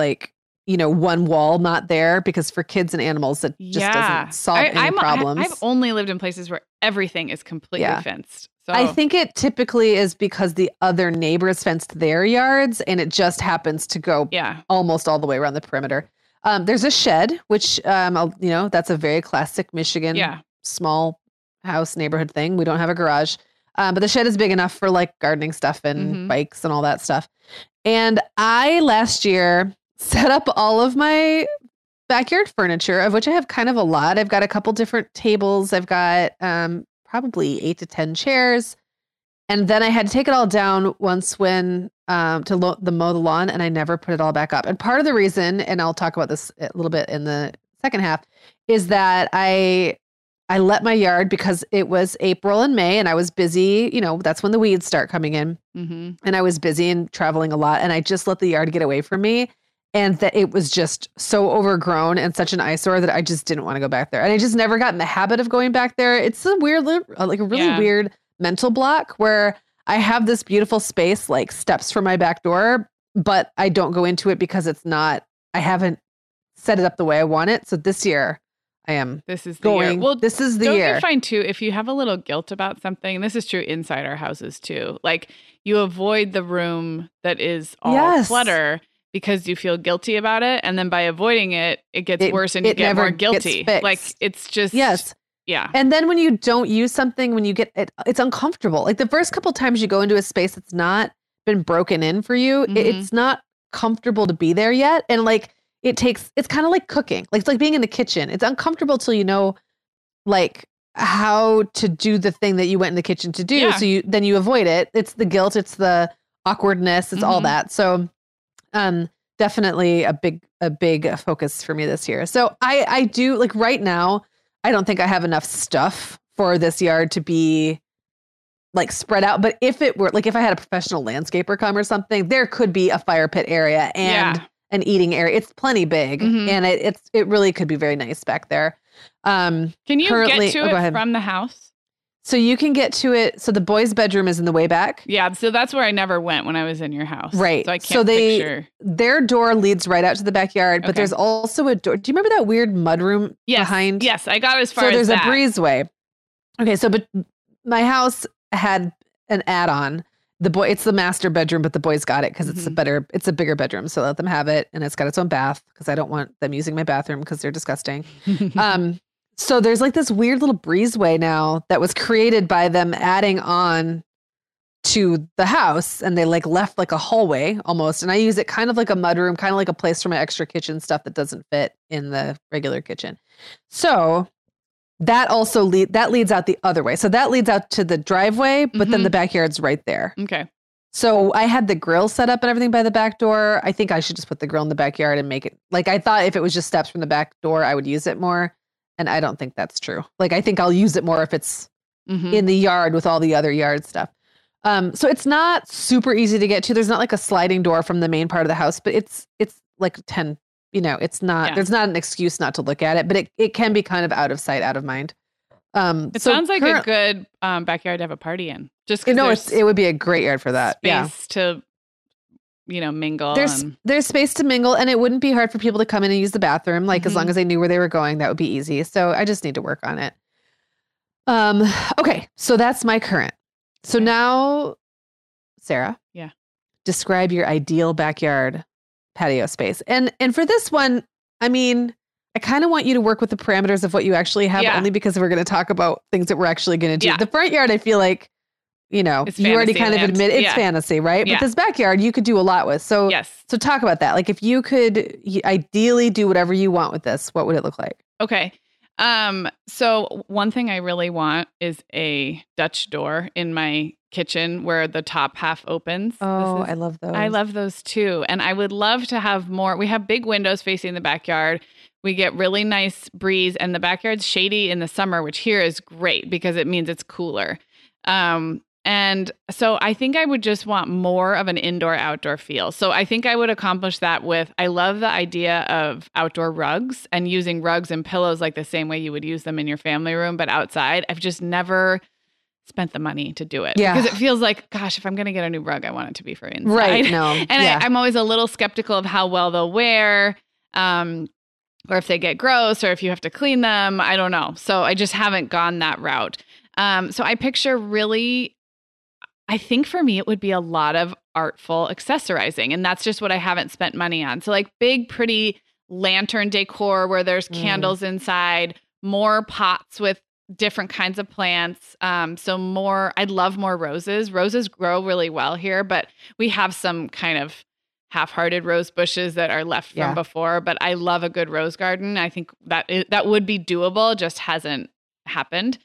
Speaker 2: one wall not there, because for kids and animals, it just doesn't solve any problems.
Speaker 1: I've only lived in places where everything is completely fenced. So
Speaker 2: I think it typically is because the other neighbors fenced their yards and it just happens to go almost all the way around the perimeter. There's a shed, which, that's a very classic Michigan small house neighborhood thing. We don't have a garage, but the shed is big enough for gardening stuff and bikes and all that stuff. And I last year set up all of my backyard furniture, of which I have kind of a lot. I've got a couple different tables. I've got probably 8 to 10 chairs. And then I had to take it all down once when mow the lawn, and I never put it all back up. And part of the reason, and I'll talk about this a little bit in the second half, is that I let my yard, because it was April and May and I was busy, that's when the weeds start coming in. And I was busy and traveling a lot, and I just let the yard get away from me. And that it was just so overgrown and such an eyesore that I just didn't want to go back there. And I just never got in the habit of going back there. It's a weird, a really weird mental block where I have this beautiful space, steps from my back door, but I don't go into it because I haven't set it up the way I want it. So this year I am
Speaker 1: This is the
Speaker 2: going,
Speaker 1: year. Well,
Speaker 2: this is the year.
Speaker 1: Don't you find too, if you have a little guilt about something, and this is true inside our houses too, you avoid the room that is all clutter, because you feel guilty about it. And then by avoiding it, it gets worse and you get more guilty. It's just, yeah.
Speaker 2: And then when you don't use something, when you get it, it's uncomfortable. The first couple times you go into a space that's not been broken in for you, it's not comfortable to be there yet. And it's kind of like cooking. It's like being in the kitchen. It's uncomfortable till you know, how to do the thing that you went in the kitchen to do. Yeah. So you avoid it. It's the guilt. It's the awkwardness. It's all that. So, definitely a big focus for me this year. So I do right now, I don't think I have enough stuff for this yard to be spread out. But if it were if I had a professional landscaper come or something, there could be a fire pit area and an eating area. It's plenty big and it really could be very nice back there.
Speaker 1: Can you get to it from the house?
Speaker 2: So you can get to it. So the boys' bedroom is in the way back.
Speaker 1: Yeah. So that's where I never went when I was in your house.
Speaker 2: Right.
Speaker 1: So I can't picture.
Speaker 2: Their door leads right out to the backyard, but there's also a door. Do you remember that weird mudroom behind?
Speaker 1: Yes. I got as far as
Speaker 2: that. So there's
Speaker 1: a
Speaker 2: breezeway. Okay. So, but my house had an add-on. It's the master bedroom, but the boys got it because it's a bigger bedroom. So let them have it. And it's got its own bath because I don't want them using my bathroom because they're disgusting. So there's this weird little breezeway now that was created by them adding on to the house, and they like left like a hallway almost. And I use it kind of like a mudroom, kind of like a place for my extra kitchen stuff that doesn't fit in the regular kitchen. So that also leads out the other way. So that leads out to the driveway, but then the backyard's right there.
Speaker 1: Okay.
Speaker 2: So I had the grill set up and everything by the back door. I think I should just put the grill in the backyard and make it like, I thought if it was just steps from the back door, I would use it more. And I don't think that's true. Like, I think I'll use it more if it's in the yard with all the other yard stuff. So it's not super easy to get to. There's not like a sliding door from the main part of the house, but it's like 10, it's not, there's not an excuse not to look at it, but it can be kind of out of sight, out of mind.
Speaker 1: It sounds like a good backyard to have a party in. Just because
Speaker 2: it would be a great yard for that.
Speaker 1: Space to, mingle.
Speaker 2: There's space to mingle, and it wouldn't be hard for people to come in and use the bathroom. Like as long as they knew where they were going, that would be easy. So I just need to work on it. Okay. So that's my current. So now, Sarah, describe your ideal backyard patio space. And for this one, I mean, I kind of want you to work with the parameters of what you actually have, only because we're going to talk about things that we're actually going to do. Yeah. The front yard, I feel like, you already kind of admit it's fantasy, right? Yeah. But this backyard, you could do a lot with. So, so talk about that. Like if you could ideally do whatever you want with this, what would it look like?
Speaker 1: Okay. So one thing I really want is a Dutch door in my kitchen where the top half opens.
Speaker 2: Oh, I love those.
Speaker 1: I love those too. And I would love to have more. We have big windows facing the backyard. We get really nice breeze, and the backyard's shady in the summer, which here is great because it means it's cooler. And so I think I would just want more of an indoor-outdoor feel. So I think I would accomplish that with, I love the idea of outdoor rugs and using rugs and pillows like the same way you would use them in your family room, but outside. I've just never spent the money to do it. Yeah. Because it feels like, gosh, if I'm going to get a new rug, I want it to be for inside.
Speaker 2: Right, no.
Speaker 1: And I'm always a little skeptical of how well they'll wear, or if they get gross, or if you have to clean them. I don't know. So I just haven't gone that route. So I picture really... I think for me, it would be a lot of artful accessorizing. And that's just what I haven't spent money on. So like big, pretty lantern decor where there's candles inside, more pots with different kinds of plants. I'd love more roses. Roses grow really well here, but we have some kind of half-hearted rose bushes that are left from before. But I love a good rose garden. I think that would be doable, just hasn't happened.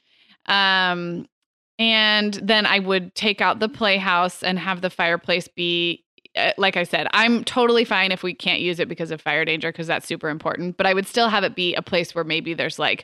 Speaker 1: And then I would take out the playhouse and have the fireplace be, like I said, I'm totally fine if we can't use it because of fire danger, because that's super important. But I would still have it be a place where maybe there's like,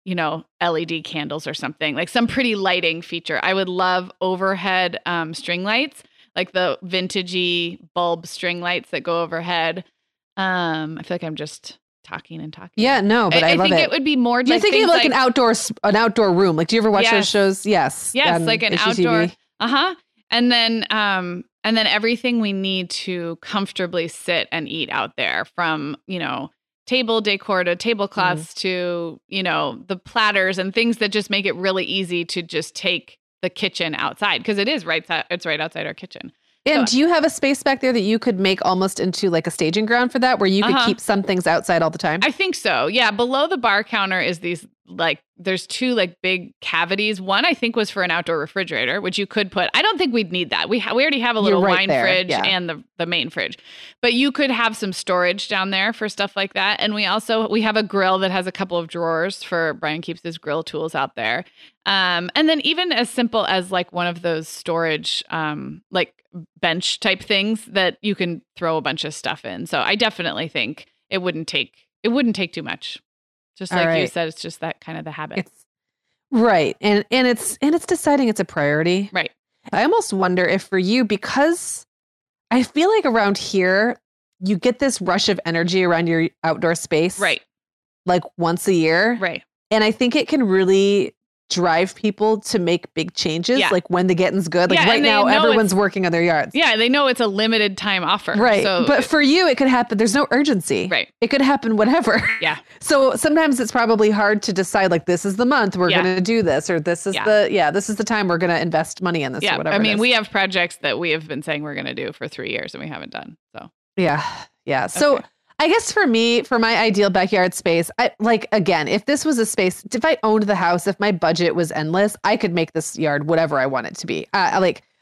Speaker 1: LED candles or something, like some pretty lighting feature. I would love overhead string lights, like the vintagey bulb string lights that go overhead. I feel like I'm just... talking.
Speaker 2: Yeah, no, but I love it.
Speaker 1: I think it would be more.
Speaker 2: You're thinking of like an outdoor room. Like, do you ever watch those shows? Yes.
Speaker 1: Yes, like an HGTV. Outdoor. And then everything we need to comfortably sit and eat out there, from table decor to tablecloths to the platters and things that just make it really easy to just take the kitchen outside, because it's right outside our kitchen.
Speaker 2: And do you have a space back there that you could make almost into like a staging ground for that, where you could keep some things outside all the time?
Speaker 1: I think so. Yeah. Below the bar counter is these, like, there's two like big cavities. One I think was for an outdoor refrigerator, which you could put. I don't think we'd need that. We already have a little wine fridge and the main fridge, but you could have some storage down there for stuff like that. And we have a grill that has a couple of drawers for Brian keeps his grill tools out there. And then even as simple as like one of those storage, like bench type things that you can throw a bunch of stuff in. So I definitely think it wouldn't take too much. Just like you said, it's just that kind of the habit.
Speaker 2: Right. And it's deciding it's a priority.
Speaker 1: Right.
Speaker 2: I almost wonder if for you, because I feel like around here, you get this rush of energy around your outdoor space.
Speaker 1: Right.
Speaker 2: Like once a year.
Speaker 1: Right.
Speaker 2: And I think it can really drive people to make big changes, like when the getting's good. Like right now, everyone's working on their yards.
Speaker 1: Yeah, they know it's a limited time offer.
Speaker 2: Right. So but for you, it could happen. There's no urgency.
Speaker 1: Right.
Speaker 2: It could happen whenever.
Speaker 1: Yeah.
Speaker 2: So sometimes it's probably hard to decide, like, this is the month we're going to do this, or this is this is the time we're going to invest money in this, or whatever.
Speaker 1: I mean, we have projects that we have been saying we're going to do for 3 years and we haven't done. So
Speaker 2: yeah. So I guess for me, for my ideal backyard space, again, if this was a space, if I owned the house, if my budget was endless, I could make this yard whatever I want it to be.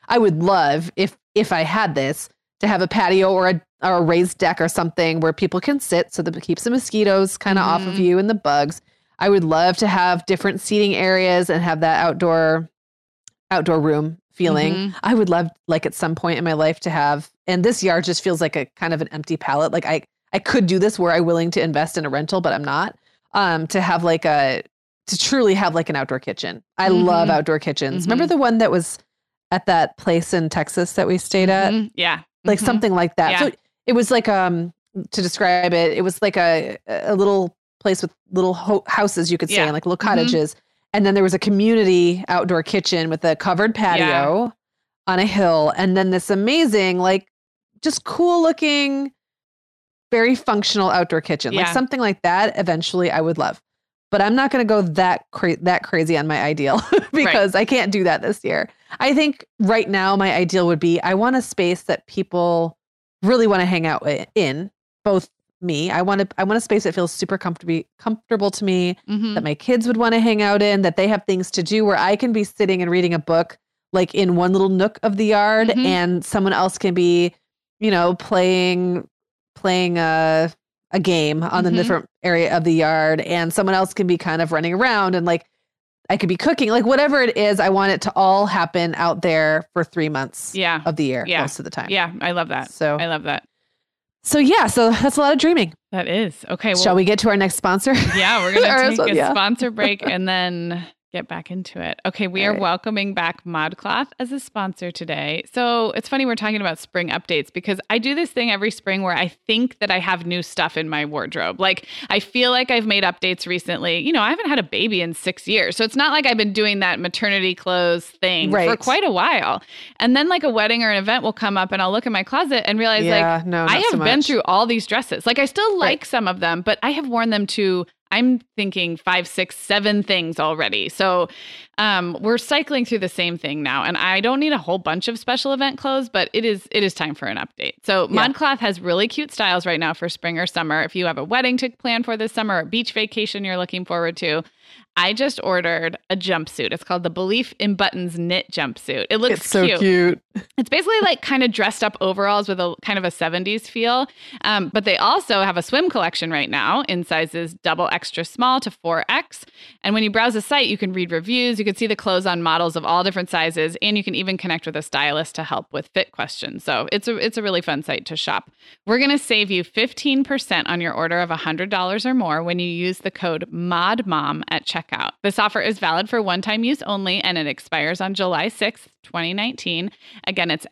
Speaker 2: I would love if I had this to have a patio or a raised deck or something where people can sit so that it keeps the mosquitoes kind of off of you and the bugs. I would love to have different seating areas and have that outdoor room feeling. I would love, like, at some point in my life to have, and this yard just feels like a kind of an empty palette. Like I could do this were I willing to invest in a rental, but I'm not, to have to truly have like an outdoor kitchen. I love outdoor kitchens. Remember the one that was at that place in Texas that we stayed at?
Speaker 1: Yeah.
Speaker 2: Like something like that.
Speaker 1: Yeah.
Speaker 2: So it was like, to describe it, it was like a little place with little houses you could stay in, like little cottages. And then there was a community outdoor kitchen with a covered patio on a hill. And then this amazing, like, just cool looking, very functional outdoor kitchen. Like something like that eventually I would love. But I'm not going to go that crazy on my ideal because I can't do that this year. I think right now my ideal would be, I want a space that people really want to hang out in, both me. I want a space that feels super comfortable to me, that my kids would want to hang out in, that they have things to do where I can be sitting and reading a book like in one little nook of the yard, and someone else can be, playing a game on the different area of the yard, and someone else can be kind of running around, and like I could be cooking, like whatever it is. I want it to all happen out there for 3 months of the year, most of the time.
Speaker 1: Yeah. I love that.
Speaker 2: So
Speaker 1: I love that.
Speaker 2: So that's a lot of dreaming.
Speaker 1: That is. Okay. Well,
Speaker 2: shall we get to our next sponsor?
Speaker 1: Yeah, we're going to take a sponsor break and then get back into it. Okay, we are welcoming back ModCloth as a sponsor today. So it's funny we're talking about spring updates because I do this thing every spring where I think that I have new stuff in my wardrobe. Like I feel like I've made updates recently. I haven't had a baby in 6 years. So it's not like I've been doing that maternity clothes thing for quite a while. And then like a wedding or an event will come up and I'll look in my closet and realize I have been through all these dresses. Like I still like some of them, but I have worn them to, I'm thinking 5, 6, 7 things already. So we're cycling through the same thing now. And I don't need a whole bunch of special event clothes, but it is time for an update. So ModCloth has really cute styles right now for spring or summer. If you have a wedding to plan for this summer or a beach vacation you're looking forward to, I just ordered a jumpsuit. It's called the Belief in Buttons knit jumpsuit. It looks
Speaker 2: so cute.
Speaker 1: It's basically like kind of dressed up overalls with a kind of a 70s feel. But they also have a swim collection right now in sizes double extra small to 4X. And when you browse the site, you can read reviews. You can see the clothes on models of all different sizes, and you can even connect with a stylist to help with fit questions. So it's a really fun site to shop. We're going to save you 15% on your order of $100 or more when you use the code MODMOM at checkout. This offer is valid for one-time use only, and it expires on July 6th, 2019. Again, it's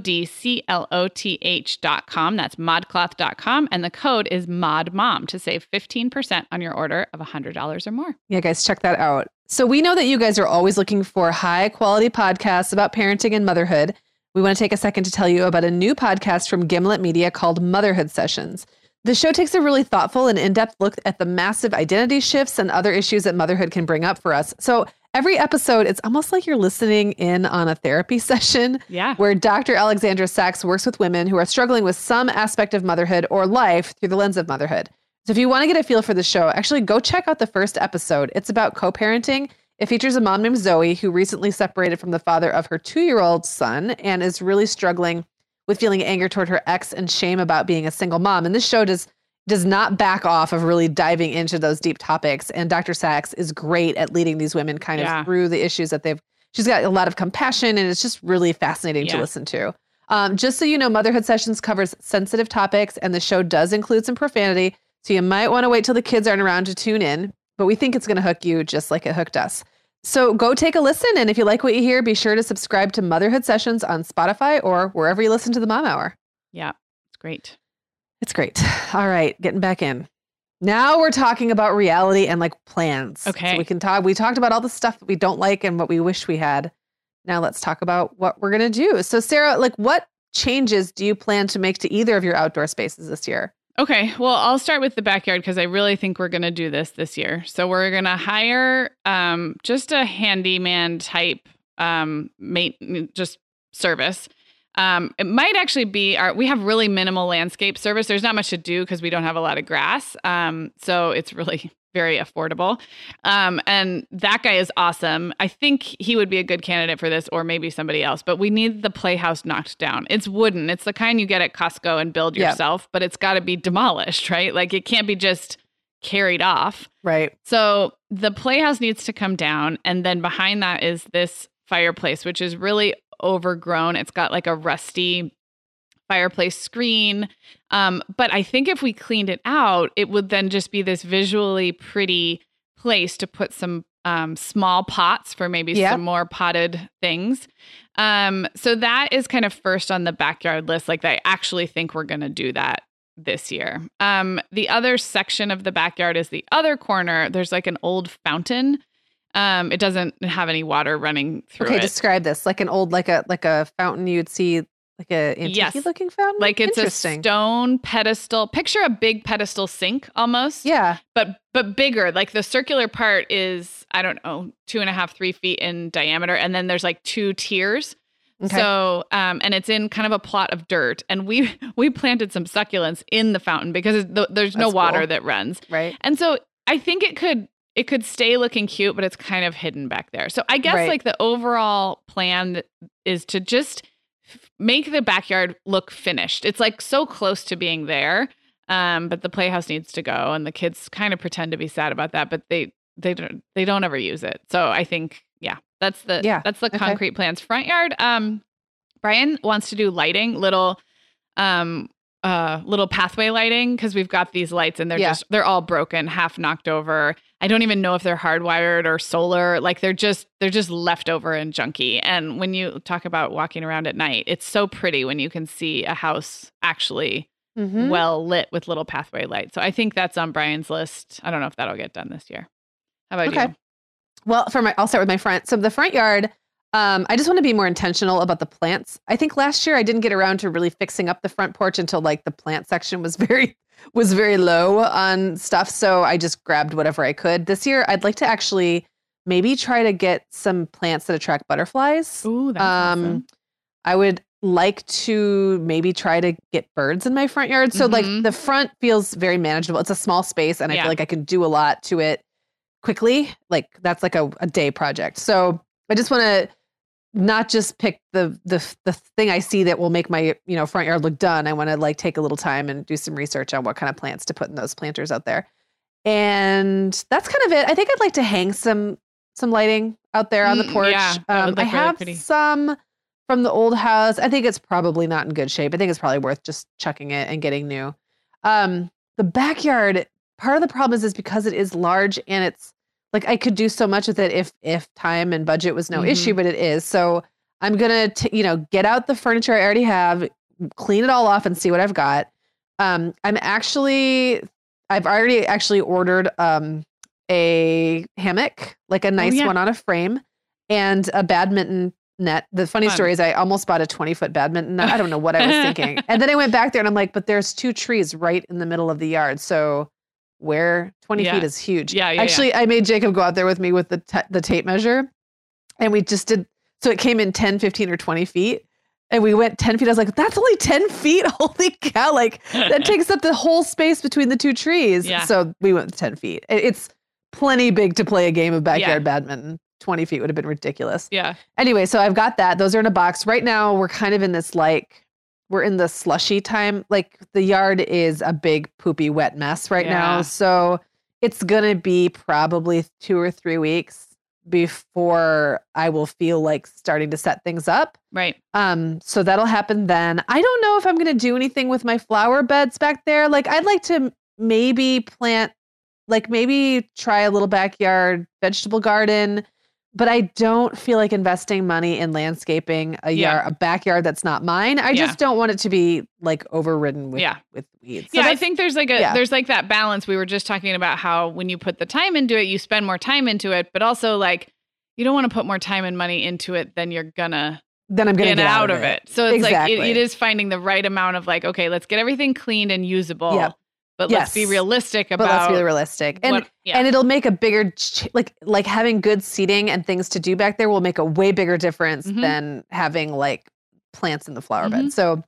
Speaker 1: modcloth.com. That's modcloth.com. And the code is MODMOM to save 15% on your order of $100 or more.
Speaker 2: Yeah, guys, check that out. So we know that you guys are always looking for high-quality podcasts about parenting and motherhood. We want to take a second to tell you about a new podcast from Gimlet Media called Motherhood Sessions. The show takes a really thoughtful and in-depth look at the massive identity shifts and other issues that motherhood can bring up for us. So every episode, it's almost like you're listening in on a therapy session where Dr. Alexandra Sachs works with women who are struggling with some aspect of motherhood or life through the lens of motherhood. So if you want to get a feel for the show, actually go check out the first episode. It's about co-parenting. It features a mom named Zoe who recently separated from the father of her 2-year-old son and is really struggling with feeling anger toward her ex and shame about being a single mom. And this show does not back off of really diving into those deep topics. And Dr. Sachs is great at leading these women kind of through the issues that she's got a lot of compassion, and it's just really fascinating to listen to. Just so you know, Motherhood Sessions covers sensitive topics, and the show does include some profanity. So you might want to wait till the kids aren't around to tune in, but we think it's going to hook you just like it hooked us. So go take a listen. And if you like what you hear, be sure to subscribe to Motherhood Sessions on Spotify or wherever you listen to the Mom Hour.
Speaker 1: Yeah, it's great.
Speaker 2: It's great. All right, getting back in. Now we're talking about reality and like plans.
Speaker 1: Okay.
Speaker 2: So we talked about all the stuff that we don't like and what we wish we had. Now let's talk about what we're going to do. So Sarah, like what changes do you plan to make to either of your outdoor spaces this year?
Speaker 1: Okay, well, I'll start with the backyard because I really think we're going to do this year. So we're going to hire just a handyman type just service. It might actually be we have really minimal landscape service. There's not much to do because we don't have a lot of grass. So it's really very affordable. And that guy is awesome. I think he would be a good candidate for this, or maybe somebody else, but we need the playhouse knocked down. It's wooden. It's the kind you get at Costco and build yourself, but it's got to be demolished, right? Like it can't be just carried off.
Speaker 2: Right.
Speaker 1: So the playhouse needs to come down. And then behind that is this fireplace, which is really overgrown. It's got like a rusty fireplace screen. But I think if we cleaned it out, it would then just be this visually pretty place to put some small pots for maybe some more potted things. So that is kind of first on the backyard list. Like I actually think we're going to do that this year. The other section of the backyard is the other corner. There's like an old fountain. It doesn't have any water running through it.
Speaker 2: Okay, describe this. Like an old, like a fountain you'd see, like a antique looking fountain?
Speaker 1: Like it's a stone pedestal. Picture a big pedestal sink almost.
Speaker 2: Yeah.
Speaker 1: But bigger. Like the circular part is, I don't know, 2.5, 3 feet in diameter. And then there's like 2 tiers. Okay. So, and it's in kind of a plot of dirt. And we planted some succulents in the fountain because there's no water that runs.
Speaker 2: Right.
Speaker 1: And so I think it could stay looking cute, but it's kind of hidden back there. So I guess like the overall plan is to just make the backyard look finished. It's like so close to being there, but the playhouse needs to go, and the kids kind of pretend to be sad about that, but they don't ever use it. So I think that's the concrete plans. Front yard. Brian wants to do lighting, little pathway lighting, because we've got these lights and they're all broken, half knocked over. I don't even know if they're hardwired or solar. Like they're just leftover and junky. And when you talk about walking around at night, it's so pretty when you can see a house actually well lit with little pathway lights. So I think that's on Brian's list. I don't know if that'll get done this year. How about you?
Speaker 2: Well, I'll start with my front. So the front yard, I just want to be more intentional about the plants. I think last year I didn't get around to really fixing up the front porch until like the plant section was very low on stuff. So I just grabbed whatever I could. This year, I'd like to actually maybe try to get some plants that attract butterflies.
Speaker 1: Ooh, that's awesome.
Speaker 2: I would like to maybe try to get birds in my front yard. So like the front feels very manageable. It's a small space and I feel like I can do a lot to it quickly. Like that's like a day project. So I just want to not just pick the thing I see that will make my, front yard look done. I want to like take a little time and do some research on what kind of plants to put in those planters out there. And that's kind of it. I think I'd like to hang some lighting out there on the porch.
Speaker 1: Yeah,
Speaker 2: I have some from the old house. I think it's probably not in good shape. I think it's probably worth just chucking it and getting new. The backyard, part of the problem is because it is large and it's like I could do so much with it if time and budget was no issue, but it is. So I'm going to, get out the furniture I already have, clean it all off and see what I've got. I've already actually ordered a hammock, like a nice one on a frame, and a badminton net. The funny story is I almost bought a 20-foot badminton net. I don't know what I was thinking. And then I went back there and I'm like, but there's 2 trees right in the middle of the yard. So where 20 feet is huge. Actually, I made Jacob go out there with me with the tape measure, and we just did. So it came in 10, 15, or 20 feet. And we went 10 feet. I was like, that's only 10 feet. Holy cow. Like that takes up the whole space between the 2 trees. Yeah. So we went 10 feet. It's plenty big to play a game of backyard badminton. 20 feet would have been ridiculous.
Speaker 1: Yeah.
Speaker 2: Anyway, so I've got that. Those are in a box. Right now, we're kind of in this we're in the slushy time. Like the yard is a big poopy wet mess right now. So it's going to be probably 2 or 3 weeks before I will feel like starting to set things up.
Speaker 1: Right.
Speaker 2: So that'll happen then. I don't know if I'm going to do anything with my flower beds back there. Like I'd like to maybe try a little backyard vegetable garden, but I don't feel like investing money in landscaping a backyard that's not mine. I just don't want it to be like overridden with weeds. So
Speaker 1: I think there's there's like that balance. We were just talking about how when you put the time into it, you spend more time into it, but also like you don't want to put more time and money into it than I'm gonna get out of it. So it's like it is finding the right amount of like, okay, let's get everything cleaned and usable. Yep. But let's be realistic about.
Speaker 2: But let's be realistic, and it'll make a bigger like having good seating and things to do back there will make a way bigger difference than having like plants in the flower bed. So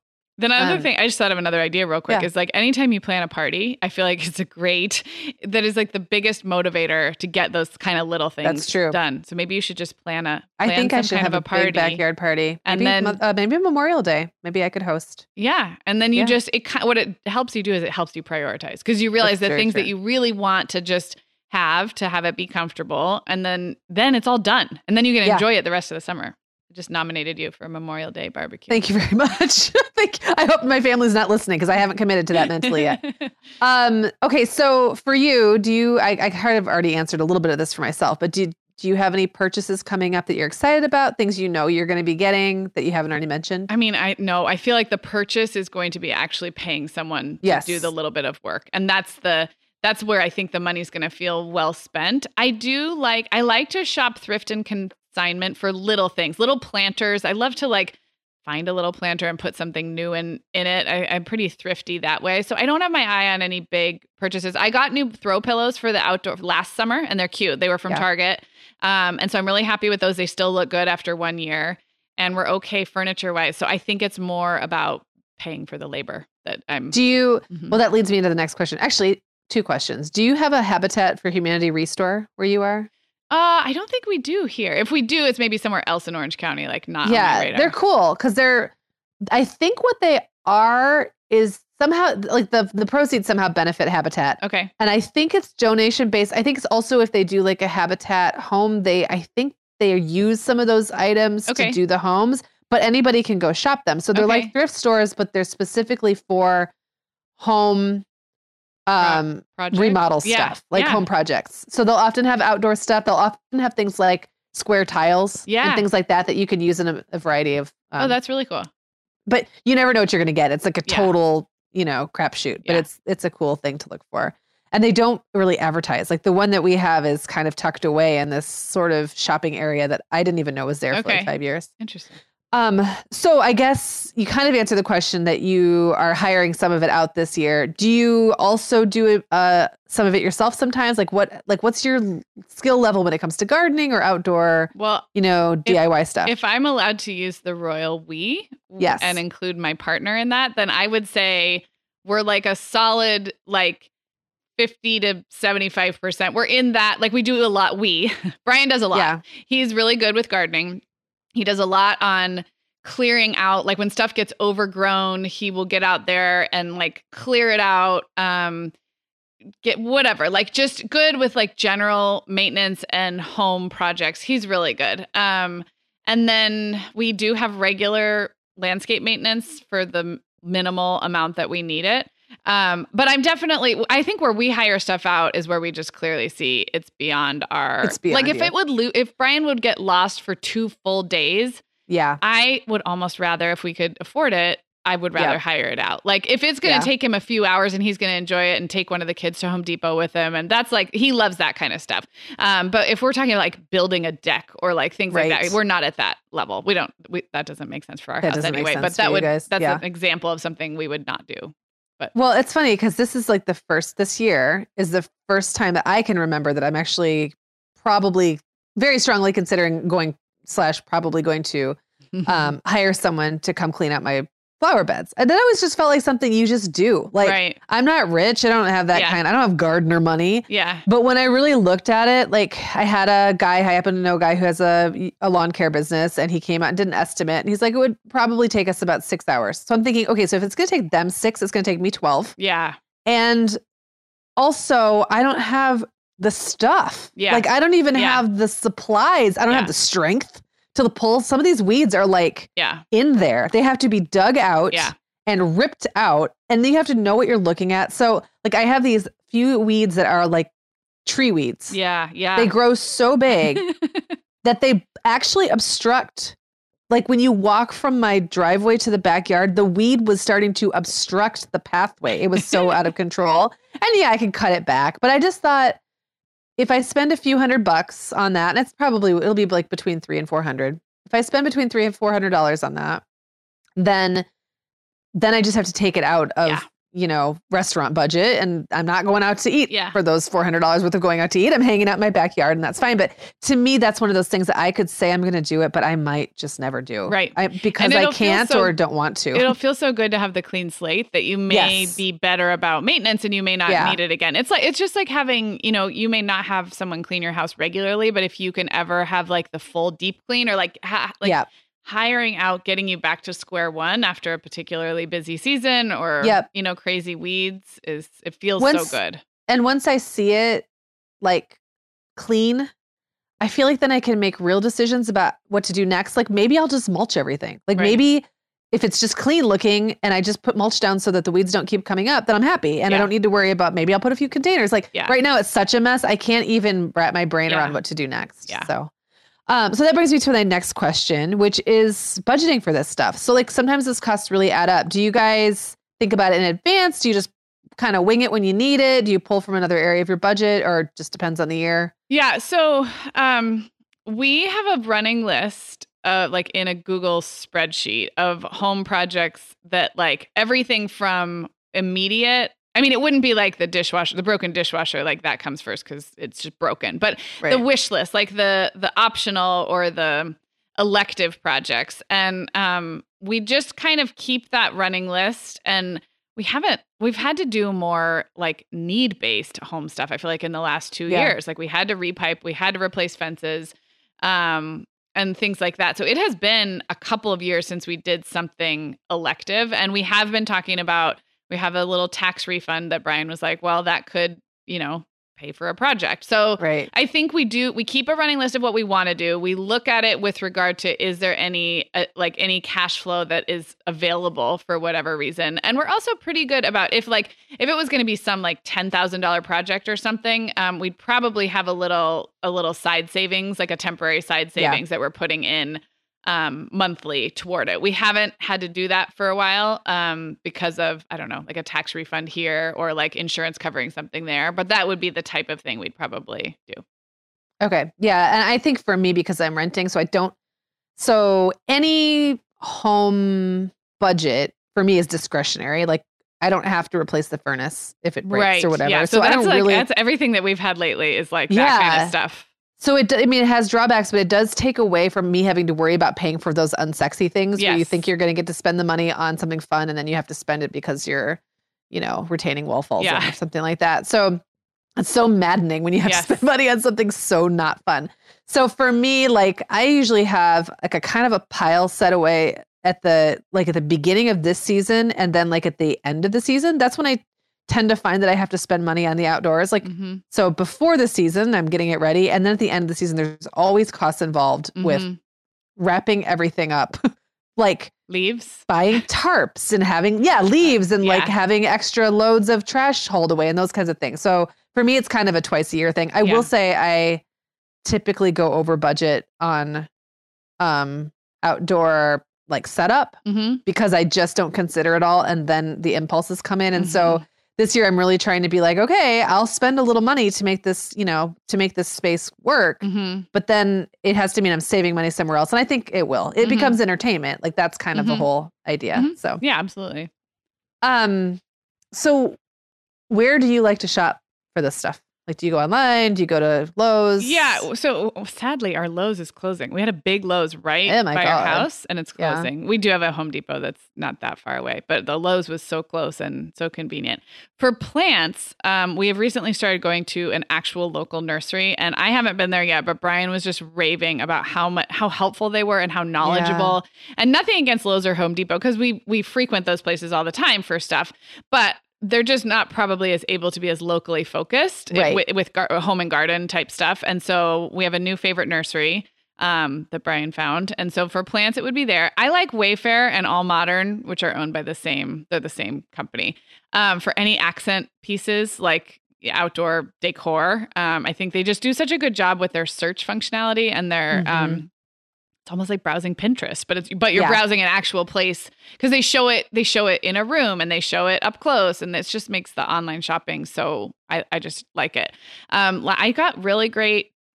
Speaker 1: Then another thing, I just thought of another idea real quick, is like anytime you plan a party, I feel like it's that is like the biggest motivator to get those kind of little things done. So maybe you should just plan I think I should have a party.
Speaker 2: Big backyard party.
Speaker 1: And
Speaker 2: maybe,
Speaker 1: then
Speaker 2: maybe Memorial Day. Maybe I could host.
Speaker 1: Yeah. And then you what it helps you do is it helps you prioritize because you realize the things that you really want to just have to be comfortable. And then it's all done. And then you can enjoy it the rest of the summer. Just nominated you for a Memorial Day barbecue.
Speaker 2: Thank you very much. I hope my family's not listening because I haven't committed to that mentally yet. Okay, so for you, I kind of already answered a little bit of this for myself, but do you have any purchases coming up that you're excited about? Things you're going to be getting that you haven't already mentioned?
Speaker 1: I mean, I feel like the purchase is going to be actually paying someone to do the little bit of work, and that's where I think the money's going to feel well spent. I like to shop thrift and consignment for little things, little planters. I love to find a little planter and put something new in it. I'm pretty thrifty that way. So I don't have my eye on any big purchases. I got new throw pillows for the outdoor last summer and they're cute. They were from Target. And so I'm really happy with those. They still look good after 1 year and we're okay furniture wise. So I think it's more about paying for the labor that I'm.
Speaker 2: Well, that leads me into the next question. Actually, 2 questions. Do you have a Habitat for Humanity restore where you are?
Speaker 1: I don't think we do here. If we do, it's maybe somewhere else in Orange County, not on my radar.
Speaker 2: They're cool because I think what they are is somehow the proceeds somehow benefit Habitat.
Speaker 1: Okay.
Speaker 2: And I think it's donation based. I think it's also if they do a Habitat home, I think they use some of those items to do the homes, but anybody can go shop them. So they're like thrift stores, but they're specifically for home remodel stuff, home projects. So they'll often have outdoor stuff. They'll often have things like square tiles and things like that you can use in a variety of.
Speaker 1: That's really cool.
Speaker 2: But you never know what you're going to get. It's like a total, crapshoot, but it's a cool thing to look for. And they don't really advertise. The one that we have is kind of tucked away in this sort of shopping area that I didn't even know was there for 5 years.
Speaker 1: Interesting.
Speaker 2: So I guess you kind of answered the question that you are hiring some of it out this year. Do you also do some of it yourself sometimes? What's your skill level when it comes to gardening or outdoor, DIY stuff?
Speaker 1: If I'm allowed to use the royal we and include my partner in that, then I would say we're a solid 50 to 75%. We're in that, we do a lot. Brian does a lot. Yeah. He's really good with gardening. He does a lot on clearing out, when stuff gets overgrown, he will get out there and clear it out, get whatever, just good with general maintenance and home projects. He's really good. And then we do have regular landscape maintenance for the minimal amount that we need it. But I think where we hire stuff out is where we just clearly see it's beyond our, if Brian would get lost for 2 full days, I would almost rather, if we could afford it, I would rather hire it out. If it's going to take him a few hours and he's going to enjoy it and take one of the kids to Home Depot with him. And that's he loves that kind of stuff. But if we're talking building a deck or things like that, we're not at that level. That doesn't make sense for our house anyway, but that's an example of something we would not do.
Speaker 2: Well, it's funny because this year is the first time that I can remember that I'm actually probably very strongly considering probably going to hire someone to come clean out my flower beds. And that always just felt like something you just do. I'm not rich. I don't have that I don't have gardener money.
Speaker 1: Yeah.
Speaker 2: But when I really looked at it, I had I happen to know a guy who has a lawn care business and he came out and did an estimate and he's like, it would probably take us about 6 hours. So I'm thinking, okay, so if it's going to take them 6, it's going to take me 12.
Speaker 1: Yeah.
Speaker 2: And also I don't have the stuff.
Speaker 1: Yeah.
Speaker 2: I don't even have the supplies. I don't have the strength to pull. Some of these weeds are in there. They have to be dug out and ripped out. And then you have to know what you're looking at. So I have these few weeds that are tree weeds.
Speaker 1: Yeah. Yeah.
Speaker 2: They grow so big that they actually obstruct. When you walk from my driveway to the backyard, the weed was starting to obstruct the pathway. It was so out of control. And I can cut it back. But I just thought, if I spend a few $100 on that, and it'll be between $300 and $400. If I spend between $300 and $400 on that, then I just have to take it out of restaurant budget, and I'm not going out to eat for those $400 worth of going out to eat. I'm hanging out in my backyard, and that's fine. But to me, that's one of those things that I could say I'm going to do it, but I might just never do.
Speaker 1: Right.
Speaker 2: Because I can't or don't want to.
Speaker 1: It'll feel so good to have the clean slate that you may be better about maintenance and you may not need it again. It's just like having, you may not have someone clean your house regularly, but if you can ever have like the full deep clean or hiring out, getting you back to square one after a particularly busy season or, crazy weeds it feels so good.
Speaker 2: And once I see it like clean, I feel like then I can make real decisions about what to do next. Like maybe I'll just mulch everything. Like maybe if it's just clean looking and I just put mulch down so that the weeds don't keep coming up, then I'm happy. And I don't need to worry about, maybe I'll put a few containers. Like right now it's such a mess. I can't even wrap my brain around what to do next.
Speaker 1: Yeah.
Speaker 2: So that brings me to my next question, which is budgeting for this stuff. So like sometimes this costs really add up. Do you guys think about it in advance? Do you just kind of wing it when you need it? Do you pull from another area of your budget or just depends on the year?
Speaker 1: Yeah. So we have a running list like in a Google spreadsheet of home projects that like everything from immediate. I mean, it wouldn't be like the broken dishwasher, like that comes first because it's just broken. But the wish list, like the optional or the elective projects. And we just kind of keep that running list. And we've had to do more like need-based home stuff. I feel like in the last 2 years, like we had to repipe, we had to replace fences, and things like that. So it has been a couple of years since we did something elective. And we have been talking about, we have a little tax refund that Brian was like, well, that could, pay for a project. So I think we keep a running list of what we want to do. We look at it with regard to, is there any cash flow that is available for whatever reason? And we're also pretty good about if it was going to be some like $10,000 project or something, we'd probably have a little side savings, like a temporary side savings that we're putting in monthly toward it. We haven't had to do that for a while because of, I don't know, like a tax refund here or like insurance covering something there. But that would be the type of thing we'd probably do.
Speaker 2: Okay. Yeah. And I think for me, because I'm renting, so any home budget for me is discretionary. Like I don't have to replace the furnace if it breaks or whatever.
Speaker 1: Yeah. So that's that's everything that we've had lately is like that kind of stuff.
Speaker 2: So it has drawbacks, but it does take away from me having to worry about paying for those unsexy things where you think you're going to get to spend the money on something fun and then you have to spend it because you're, retaining wall falls in or something like that. So it's so maddening when you have to spend money on something so not fun. So for me, like I usually have like a kind of a pile set away at the beginning of this season and then like at the end of the season. That's when I tend to find that I have to spend money on the outdoors. Like, so before the season, I'm getting it ready. And then at the end of the season, there's always costs involved with wrapping everything up, like
Speaker 1: leaves,
Speaker 2: buying tarps and having, leaves and like having extra loads of trash hauled away and those kinds of things. So for me, it's kind of a twice a year thing. I will say I typically go over budget on outdoor like setup because I just don't consider it all. And then the impulses come in. And so this year I'm really trying to be like, okay, I'll spend a little money to make this, to make this space work. But then it has to mean I'm saving money somewhere else. And I think it will. It becomes entertainment. Like that's kind of the whole idea. So
Speaker 1: yeah, absolutely.
Speaker 2: So where do you like to shop for this stuff? Like, do you go online? Do you go to Lowe's?
Speaker 1: Yeah. So sadly, our Lowe's is closing. We had a big Lowe's by our house and it's closing. We do have a Home Depot that's not that far away, but the Lowe's was so close and so convenient. For plants, we have recently started going to an actual local nursery and I haven't been there yet, but Brian was just raving about how helpful they were and how knowledgeable and nothing against Lowe's or Home Depot because we frequent those places all the time for stuff, but they're just not probably as able to be as locally focused with home and garden type stuff. And so we have a new favorite nursery that Brian found. And so for plants, it would be there. I like Wayfair and All Modern, which are owned by they're the same company. For any accent pieces like outdoor decor, I think they just do such a good job with their search functionality and their it's almost like browsing Pinterest, but you're browsing an actual place because they show it in a room and they show it up close and it just makes the online shopping. So I just like it. I got really great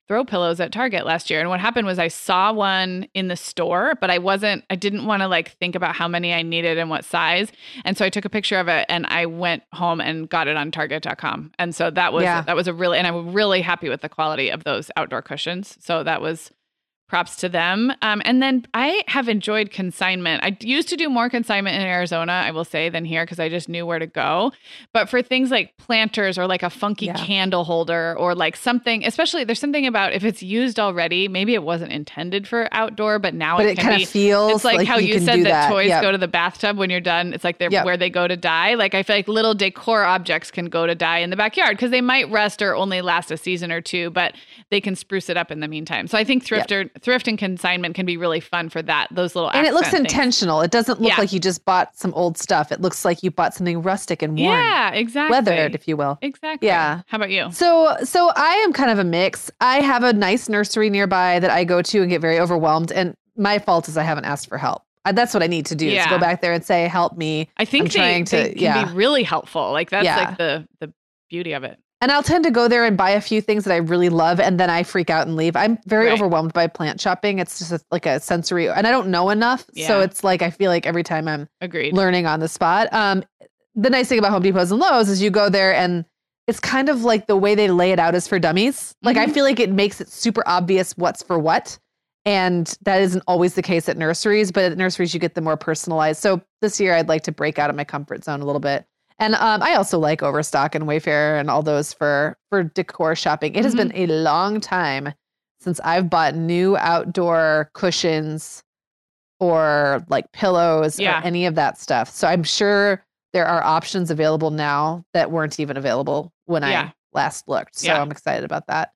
Speaker 1: throw pillows at Target last year. And what happened was I saw one in the store, but I didn't want to like think about how many I needed and what size. And so I took a picture of it and I went home and got it on Target.com. And so that was and I'm really happy with the quality of those outdoor cushions. So that was props to them. And then I have enjoyed consignment. I used to do more consignment in Arizona, I will say, than here because I just knew where to go. But for things like planters or like a funky candle holder or like something, especially there's something about if it's used already, maybe it wasn't intended for outdoor, but now it
Speaker 2: kind of feels
Speaker 1: it's like how you said that toys go to the bathtub when you're done. It's like they're where they go to die. Like I feel like little decor objects can go to die in the backyard because they might rust or only last a season or two, but they can spruce it up in the meantime. So I think thrift and consignment can be really fun for that. Those little
Speaker 2: and it looks
Speaker 1: things.
Speaker 2: Intentional. It doesn't look like you just bought some old stuff. It looks like you bought something rustic and worn.
Speaker 1: Yeah, exactly.
Speaker 2: Weathered, if you will.
Speaker 1: Exactly.
Speaker 2: Yeah.
Speaker 1: How about you?
Speaker 2: So I am kind of a mix. I have a nice nursery nearby that I go to and get very overwhelmed. And my fault is I haven't asked for help. That's what I need to do is go back there and say, help me.
Speaker 1: I think they can be really helpful. Like that's like the beauty of it.
Speaker 2: And I'll tend to go there and buy a few things that I really love. And then I freak out and leave. I'm very overwhelmed by plant shopping. It's just like a sensory, and I don't know enough. Yeah. So it's like, I feel like every time I'm learning on the spot. The nice thing about Home Depots and Lowe's is you go there and it's kind of like the way they lay it out is for dummies. Like I feel like it makes it super obvious what's for what. And that isn't always the case at nurseries, but at nurseries you get the more personalized. So this year I'd like to break out of my comfort zone a little bit. And I also like Overstock and Wayfair and all those for decor shopping. It has been a long time since I've bought new outdoor cushions or like pillows or any of that stuff. So I'm sure there are options available now that weren't even available when I last looked. So I'm excited about that.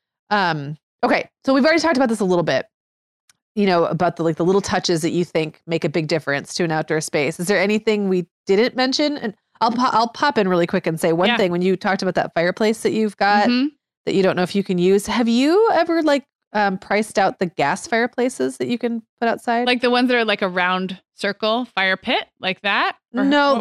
Speaker 2: Okay, so we've already talked about this a little bit. You know, about the little touches that you think make a big difference to an outdoor space. Is there anything we didn't mention? And I'll pop in really quick and say one thing. When you talked about that fireplace that you've got that you don't know if you can use, have you ever priced out the gas fireplaces that you can put outside?
Speaker 1: Like the ones that are like a round circle fire pit like that?
Speaker 2: No,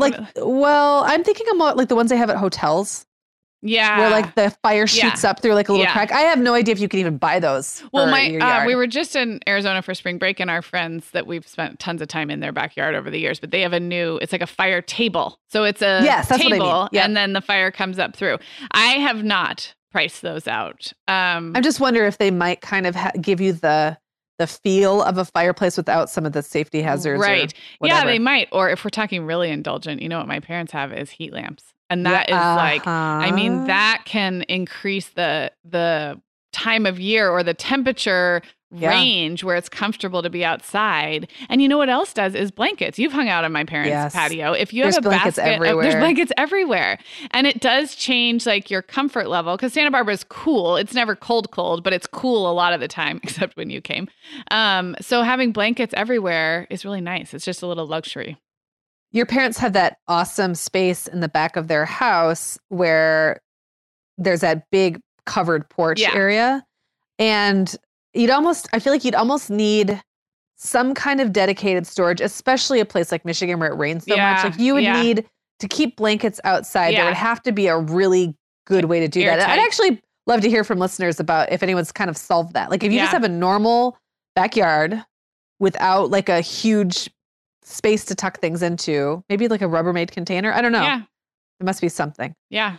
Speaker 2: I'm thinking about like the ones they have at hotels.
Speaker 1: Yeah.
Speaker 2: Where like the fire shoots up through like a little crack. I have no idea if you can even buy those.
Speaker 1: Well, we were just in Arizona for spring break and our friends that we've spent tons of time in their backyard over the years, but they have it's like a fire table. So it's a table and then the fire comes up through. I have not priced those out.
Speaker 2: I'm just wondering if they might kind of give you the feel of a fireplace without some of the safety hazards.
Speaker 1: Right. Yeah, they might. Or if we're talking really indulgent, you know what my parents have is heat lamps. And that is like, I mean, that can increase the time of year or the temperature range where it's comfortable to be outside. And you know what else does is blankets. You've hung out on my parents' patio. If you have a basket, there's blankets everywhere. And it does change like your comfort level because Santa Barbara is cool. It's never cold, but it's cool a lot of the time, except when you came. So having blankets everywhere is really nice. It's just a little luxury.
Speaker 2: Your parents have that awesome space in the back of their house where there's that big covered porch area. And I feel like you'd almost need some kind of dedicated storage, especially a place like Michigan where it rains so much. Like you would need to keep blankets outside. There would have to be a really good way to do that. I'd actually love to hear from listeners about if anyone's kind of solved that. Like if you just have a normal backyard without like a huge space to tuck things into, maybe like a Rubbermaid container. I don't know. Yeah. There must be something.
Speaker 1: Yeah.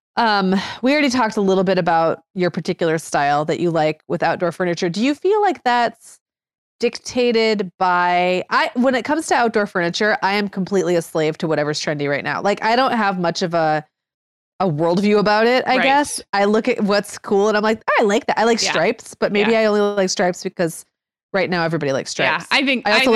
Speaker 2: We already talked a little bit about your particular style that you like with outdoor furniture. Do you feel like that's dictated by, when it comes to outdoor furniture, I am completely a slave to whatever's trendy right now. Like I don't have much of a worldview about it, I guess. I look at what's cool and I'm like, I like that. I like stripes, but maybe I only like stripes because right now everybody likes stripes.
Speaker 1: Yeah, I
Speaker 2: also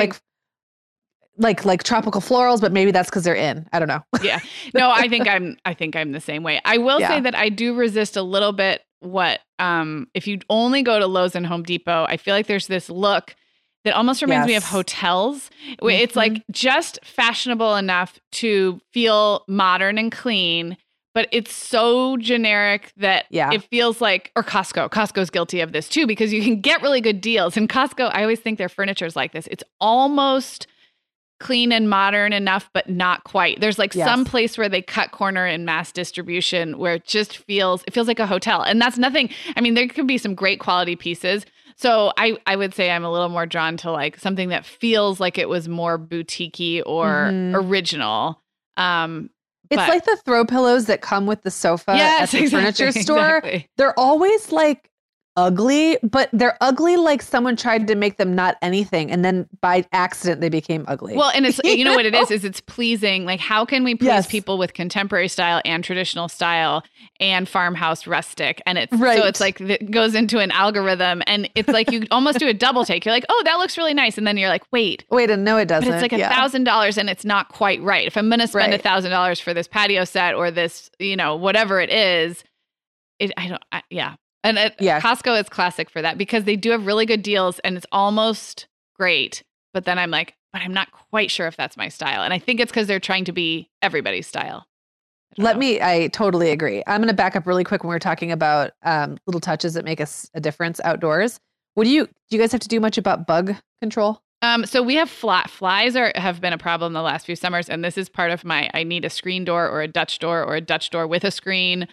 Speaker 2: like tropical florals, but maybe that's because they're in. I don't know.
Speaker 1: Yeah. No, I think I'm the same way. I will say that I do resist a little bit if you only go to Lowe's and Home Depot, I feel like there's this look that almost reminds me of hotels. It's like just fashionable enough to feel modern and clean, but it's so generic that it feels like, or Costco. Costco's guilty of this too, because you can get really good deals. And Costco, I always think their furniture is like this. It's almost clean and modern enough, but not quite. There's like some place where they cut corner in mass distribution where it just feels like a hotel. And that's nothing. I mean, there could be some great quality pieces. So I would say I'm a little more drawn to like something that feels like it was more boutique-y or original.
Speaker 2: It's like the throw pillows that come with the sofa at the furniture store. Exactly. They're always like ugly, but they're ugly like someone tried to make them not anything, and then by accident they became ugly.
Speaker 1: Well, and it's you know what it is it's pleasing. Like, how can we please people with contemporary style and traditional style and farmhouse rustic? And it's so it's like it goes into an algorithm, and it's like you almost do a double take. You're like, oh, that looks really nice, and then you're like, wait,
Speaker 2: and no, it doesn't.
Speaker 1: But it's like $1,000, and it's not quite right. If I'm going to spend $1,000 for this patio set or this, whatever it is, And Costco is classic for that because they do have really good deals and it's almost great. But then I'm like, but I'm not quite sure if that's my style. And I think it's because they're trying to be everybody's style.
Speaker 2: I totally agree. I'm going to back up really quick when we're talking about little touches that make us a difference outdoors. Do you guys have to do much about bug control?
Speaker 1: So we have flies have been a problem the last few summers. And this is part of I need a screen door or a Dutch door with a screen.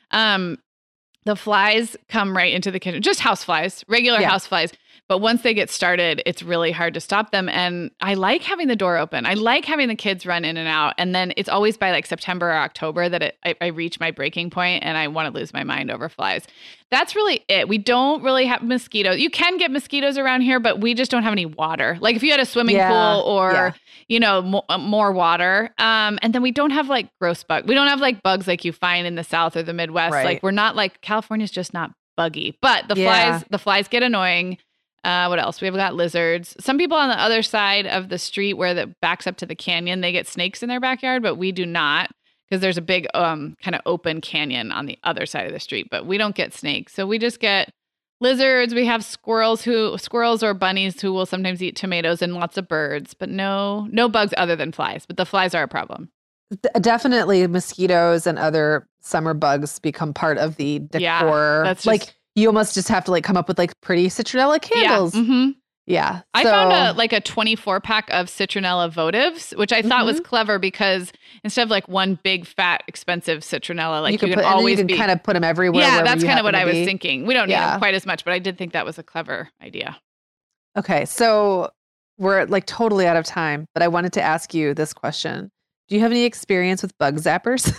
Speaker 1: The flies come right into the kitchen, just house flies, regular house flies. But once they get started, it's really hard to stop them. And I like having the door open. I like having the kids run in and out. And then it's always by like September or October that I reach my breaking point and I want to lose my mind over flies. That's really it. We don't really have mosquitoes. You can get mosquitoes around here, but we just don't have any water. Like if you had a swimming pool or, more water. And then we don't have like gross bugs. We don't have like bugs like you find in the South or the Midwest. Right. Like we're not like California's just not buggy, but the flies get annoying. What else? We've got lizards. Some people on the other side of the street where that backs up to the canyon, they get snakes in their backyard, but we do not because there's a big kind of open canyon on the other side of the street, but we don't get snakes. So we just get lizards. We have squirrels or bunnies who will sometimes eat tomatoes and lots of birds, but no bugs other than flies, but the flies are a problem.
Speaker 2: Definitely mosquitoes and other summer bugs become part of the decor.
Speaker 1: Yeah, that's
Speaker 2: like you almost just have to like come up with like pretty citronella candles.
Speaker 1: Yeah. Mm-hmm.
Speaker 2: Yeah.
Speaker 1: I found a 24 pack of citronella votives, which I thought was clever because instead of like one big fat expensive citronella, like you can always
Speaker 2: kind of put them everywhere.
Speaker 1: Yeah, that's kind of what I was thinking. We don't need them quite as much, but I did think that was a clever idea.
Speaker 2: Okay. So we're like totally out of time, but I wanted to ask you this question. Do you have any experience with bug zappers?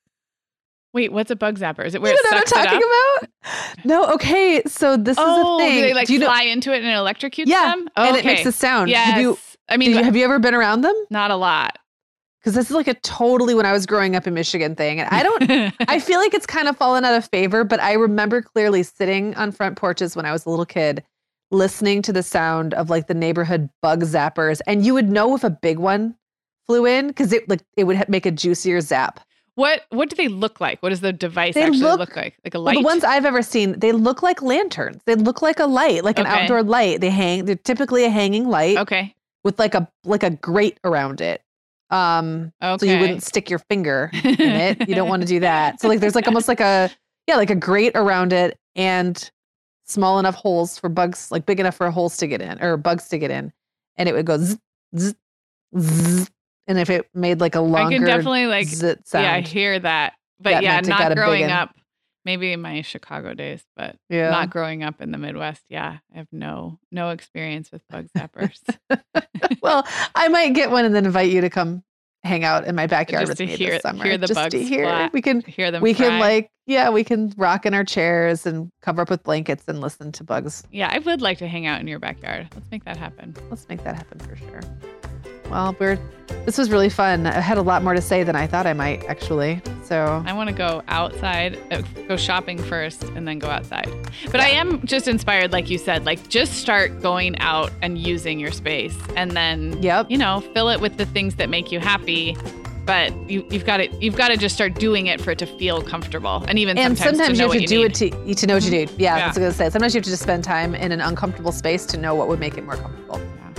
Speaker 1: Wait, what's a bug zapper? Is it where
Speaker 2: it
Speaker 1: sucks
Speaker 2: what I'm talking about? No, okay. So this is a thing.
Speaker 1: Do they like fly into it and it electrocutes them?
Speaker 2: Oh, and it makes a sound.
Speaker 1: Yes.
Speaker 2: Have you ever been around them?
Speaker 1: Not a lot.
Speaker 2: Because this is like a totally when I was growing up in Michigan thing. And I feel like it's kind of fallen out of favor, but I remember clearly sitting on front porches when I was a little kid, listening to the sound of like the neighborhood bug zappers. And you would know if a big one flew in because it would make a juicier zap.
Speaker 1: What do they look like? What does the device look like? Like a light?
Speaker 2: Well, the ones I've ever seen, they look like lanterns. They look like a light, like an outdoor light. They're typically a hanging light.
Speaker 1: Okay.
Speaker 2: With like a grate around it. So you wouldn't stick your finger in it. You don't want to do that. So like there's like almost like a grate around it and small enough holes for bugs, like big enough for holes to get in or bugs to get in. And it would go zzz, zzz, zzz. And if it made like a longer,
Speaker 1: I can definitely
Speaker 2: sound,
Speaker 1: I hear that. But not growing up, maybe in my Chicago days, but not growing up in the Midwest. Yeah, I have no experience with bug zappers.
Speaker 2: Well, I might get one and then invite you to come hang out in my backyard with me this summer.
Speaker 1: Hear the bugs splat.
Speaker 2: We can
Speaker 1: hear them.
Speaker 2: We can we can rock in our chairs and cover up with blankets and listen to bugs.
Speaker 1: Yeah, I would like to hang out in your backyard. Let's make that happen.
Speaker 2: Let's make that happen for sure. Well, this was really fun. I had a lot more to say than I thought I might, actually. So
Speaker 1: I want to go outside, go shopping first, and then go outside. But I am just inspired, like you said, like just start going out and using your space, and then fill it with the things that make you happy. But you've got to just start doing it for it to feel comfortable, and sometimes
Speaker 2: you have to do it to know what you need. Yeah,
Speaker 1: that's
Speaker 2: what I was gonna say. Sometimes you have to just spend time in an uncomfortable space to know what would make it more comfortable.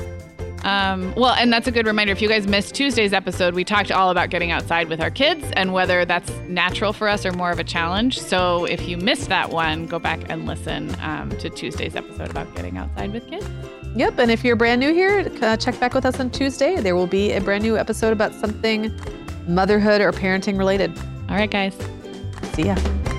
Speaker 1: Well, and that's a good reminder. If you guys missed Tuesday's episode, we talked all about getting outside with our kids and whether that's natural for us or more of a challenge. So if you missed that one, go back and listen to Tuesday's episode about getting outside with kids.
Speaker 2: Yep. And if you're brand new here, check back with us on Tuesday. There will be a brand new episode about something motherhood or parenting related.
Speaker 1: All right, guys.
Speaker 2: See ya.